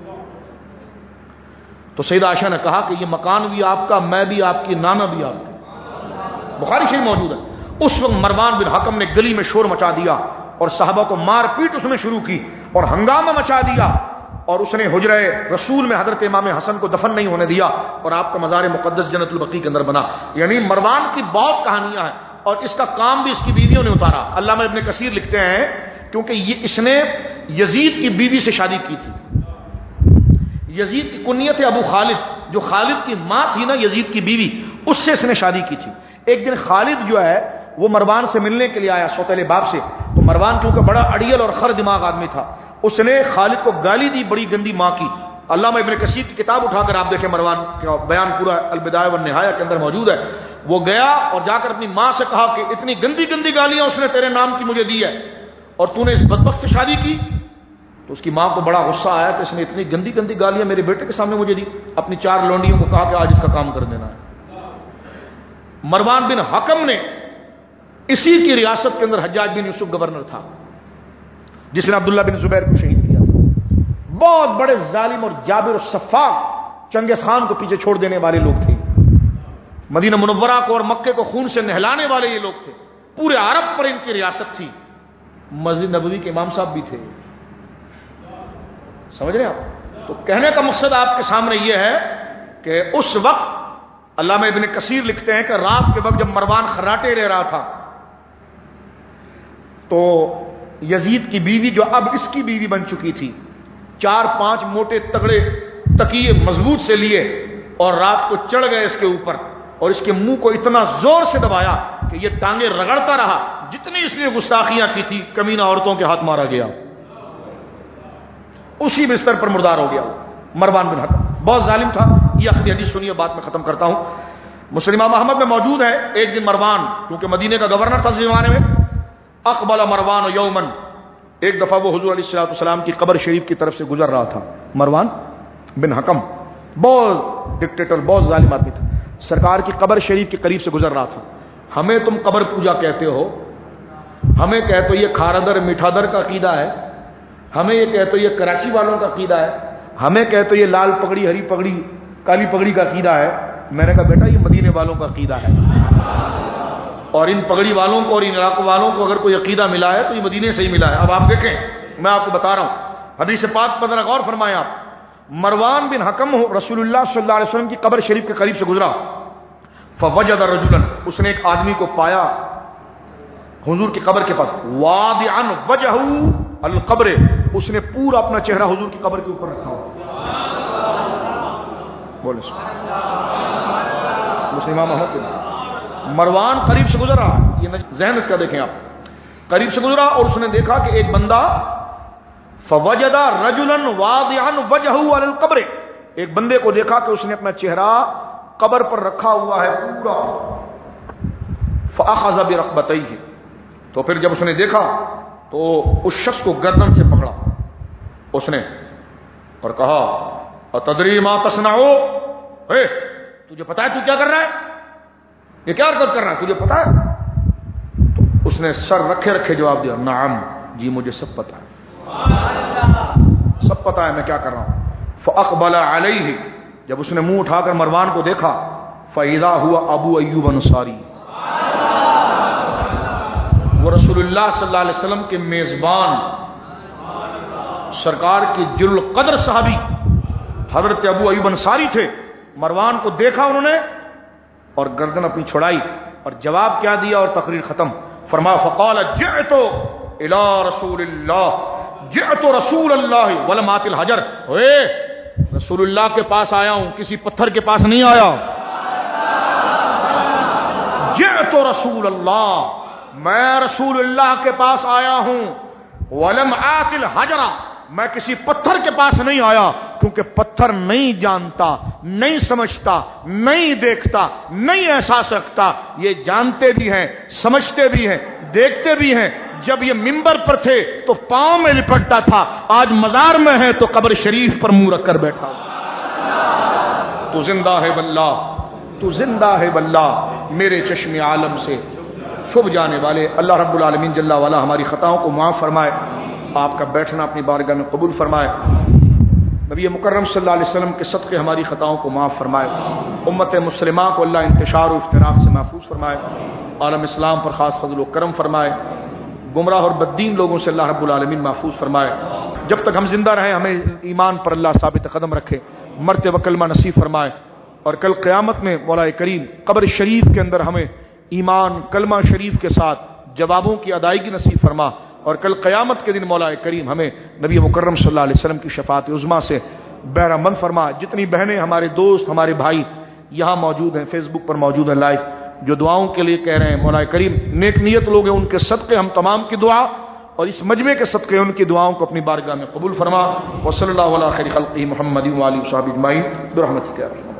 تو سیدہ عائشہ نے کہا کہ یہ مکان بھی آپ کا، میں بھی آپ کی، نانا بھی آپ کا۔ بخاری شریف موجود ہے۔ اس وقت مروان بن حکم نے گلی میں شور مچا دیا اور صحابہ کو مار پیٹ اس میں شروع کی اور ہنگامہ مچا دیا، اور اس نے حجرہ رسول میں حضرت امام حسن کو دفن نہیں ہونے دیا اور آپ کا مزار مقدس جنت البقیع کے اندر بنا. یعنی مروان کی بہت کہانیاں ہیں اور اس کا کام بھی اس کی بیویوں نے اتارا. علامہ ابن کثیر لکھتے ہیں کیونکہ یہ اس نے یزید کی بیوی سے شادی کی تھی. یزید کی کنیت ہے ابو خالد, جو خالد کی ماں تھی نا یزید کی بیوی, اس سے اس نے شادی کی تھی. ایک دن خالد جو ہے وہ مروان سے ملنے کے لیے آیا سوتیلے باپ سے. تو مروان کیونکہ بڑا اڑیل اور خر دماغ آدمی تھا, اس نے خالد کو گالی دی بڑی گندی ماں کی. علامہ ابن کثیر کی کتاب اٹھا کر آپ دیکھیں, مروان کا بیان پورا البدایہ والنہایہ کے اندر موجود ہے. وہ گیا اور جا کر اپنی ماں سے کہا کہ اتنی گندی گندی گالیاں اس نے تیرے نام کی مجھے دی ہے اور تو نے اس بدبخت سے شادی کی. تو اس کی ماں کو بڑا غصہ آیا کہ اس نے اتنی گندی گندی گالیاں میرے بیٹے کے سامنے مجھے دی. اپنی چار لونڈیوں کو کہا کہ آج اس کا کام کر دینا ہے. مروان بن حکم نے اسی کی ریاست کے اندر حجاج بن یوسف گورنر تھا جس نے عبداللہ بن زبیر کو شہید کیا تھا. بہت بڑے ظالم اور جابر و صفاق چنگیز خان کو پیچھے چھوڑ دینے والے لوگ تھے. مدینہ منورہ کو اور مکے کو خون سے نہلانے والے یہ لوگ تھے. پورے عرب پر ان کی ریاست تھی. مسجد نبوی کے امام صاحب بھی تھے. سمجھ رہے ہیں آپ؟ تو کہنے کا مقصد آپ کے سامنے یہ ہے کہ اس وقت علامہ ابن کثیر لکھتے ہیں کہ رات کے وقت جب مروان خراٹے لے رہا تھا تو یزید کی بیوی جو اب اس کی بیوی بن چکی تھی, چار پانچ موٹے تگڑے تکیے مضبوط سے لیے اور رات کو چڑھ گئے اس کے اوپر اور اس کے منہ کو اتنا زور سے دبایا کہ یہ ٹانگیں رگڑتا رہا. جتنی اس نے گستاخیاں کی تھی کمینہ عورتوں کے ہاتھ مارا گیا. اسی بستر پر مردار ہو گیا مروان بن حکم. بہت ظالم تھا. یہ آخری حدیث سنیے, بات میں ختم کرتا ہوں. مسلمہ محمد میں موجود ہے ایک دن مروان کیونکہ مدینے کا گورنر تھا زمانے میں, اقبل مروان یومن, ایک دفعہ وہ حضور علیہ الصلوۃ والسلام کی قبر شریف کی طرف سے گزر رہا تھا. مروان بن حکم بہت ڈکٹیٹر, بہت ظالم آدمی تھا. سرکار کی قبر شریف کے قریب سے گزر رہا تھا. ہمیں تم قبر پوجا کہتے ہو, ہمیں کہتے ہو یہ کھارادر میٹھادر کا عقیدہ ہے, ہمیں یہ کہتے ہو یہ کراچی والوں کا عقیدہ ہے, ہمیں کہتے ہو یہ لال پگڑی ہری پگڑی کالی پگڑی کا عقیدہ ہے. میں نے کہا بیٹا یہ مدینے والوں کا عقیدہ ہے, اور ان پگڑی والوں کو اور ان علاقوں والوں کو اگر کوئی عقیدہ ملا ہے تو یہ مدینے سے ہی ملا ہے. اب آپ دیکھیں, میں آپ کو بتا رہا ہوں حدیث پاک پر ذرا غور فرمائیں آپ. مروان بن حکم رسول اللہ صلی اللہ علیہ وسلم کی قبر شریف کے قریب سے گزرا. فوجد رجلا, اس نے ایک آدمی کو پایا حضور کی قبر کے پاس, واضعا وجهه القبر, اس نے پورا اپنا چہرہ حضور کی قبر کے اوپر رکھا ہوا. بولے مسلمہ محمد. مروان قریب سے گزرا, یہ ذہن اس کا دیکھیں آپ, قریب سے گزرا اور اس نے دیکھا کہ ایک بندہ, فوجد رجلا واضعا وجهه على القبر, ایک بندے کو دیکھا کہ اس نے اپنا چہرہ قبر پر رکھا ہوا ہے پورا. فاخذ برقبتيه, تو پھر جب اس نے دیکھا تو اس شخص کو گردن سے پکڑا اس نے اور کہا اتدری ما تصنع, اے تجھے پتا ہے تو کیا کر رہا ہے, یہ کیا حرکت کر رہا ہے, تجھے پتا ہے؟ تو اس نے سر رکھے رکھے جواب دیا, نعم جی مجھے سب پتا ہے, سب پتا ہے میں کیا کر رہا ہوں. فاقبل علیہ, جب اس نے منہ اٹھا کر مروان کو دیکھا, فاذا ہوا ابو ایوب انصاری, وہ رسول اللہ صلی اللہ علیہ وسلم کے میزبان سرکار کے جل القدر صحابی حضرت ابو ایوب انصاری تھے. مروان کو دیکھا انہوں نے اور گردن اپنی چھڑائی اور جواب کیا دیا اور تقریر ختم. فرمایا فقال جئت الى رسول اللہ, جئت رسول اللہ ولم آت الحجر, اے رسول اللہ کے پاس آیا ہوں, کسی پتھر کے پاس نہیں آیا. جئت رسول اللہ, میں رسول اللہ کے پاس آیا ہوں, ولم آت الحجر, میں کسی پتھر کے پاس نہیں آیا, کیونکہ پتھر نہیں جانتا, نہیں سمجھتا, نہیں دیکھتا, نہیں احساس رکھتا. یہ جانتے بھی ہیں, سمجھتے بھی ہیں, دیکھتے بھی ہیں. جب یہ منبر پر تھے تو پاؤں میں لپٹتا تھا, آج مزار میں ہے تو قبر شریف پر منہ رکھ کر بیٹھا. تو زندہ ہے واللہ, تو زندہ ہے واللہ, میرے چشم عالم سے چھپ جانے والے. اللہ رب العالمین جل وعلا ہماری خطاؤں کو معاف فرمائے, آپ کا بیٹھنا اپنی بارگاہ میں قبول فرمائے. نبی مکرم صلی اللہ علیہ وسلم کے صدقے ہماری خطاؤں کو معاف فرمائے. امت مسلمہ کو اللہ انتشار و افتراق سے محفوظ فرمائے. عالم اسلام پر خاص فضل و کرم فرمائے. گمراہ اور بددین لوگوں سے اللہ رب العالمین محفوظ فرمائے. جب تک ہم زندہ رہیں ہمیں ایمان پر اللہ ثابت قدم رکھے، مرتے و کلمہ نصیب فرمائے، اور کل قیامت میں مولا کریم قبر شریف کے اندر ہمیں ایمان کلمہ شریف کے ساتھ جوابوں کی ادائیگی نصیب فرما، اور کل قیامت کے دن مولا کریم ہمیں نبی مکرم صلی اللہ علیہ وسلم کی شفاعت عظمیٰ سے بہرہ مند فرما۔ جتنی بہنیں، ہمارے دوست، ہمارے بھائی یہاں موجود ہیں، فیس بک پر موجود ہیں لائیو، جو دعاؤں کے لیے کہہ رہے ہیں، مولا کریم نیک نیت لوگ ہیں، ان کے صدقے ہم تمام کی دعا اور اس مجمع کے صدقے ان کی دعاؤں کو اپنی بارگاہ میں قبول فرما۔ وصلی اللہ علیہ خیر خلقہ محمد و آلہ و صحبہ اجمعین برحمتک یا ارحم۔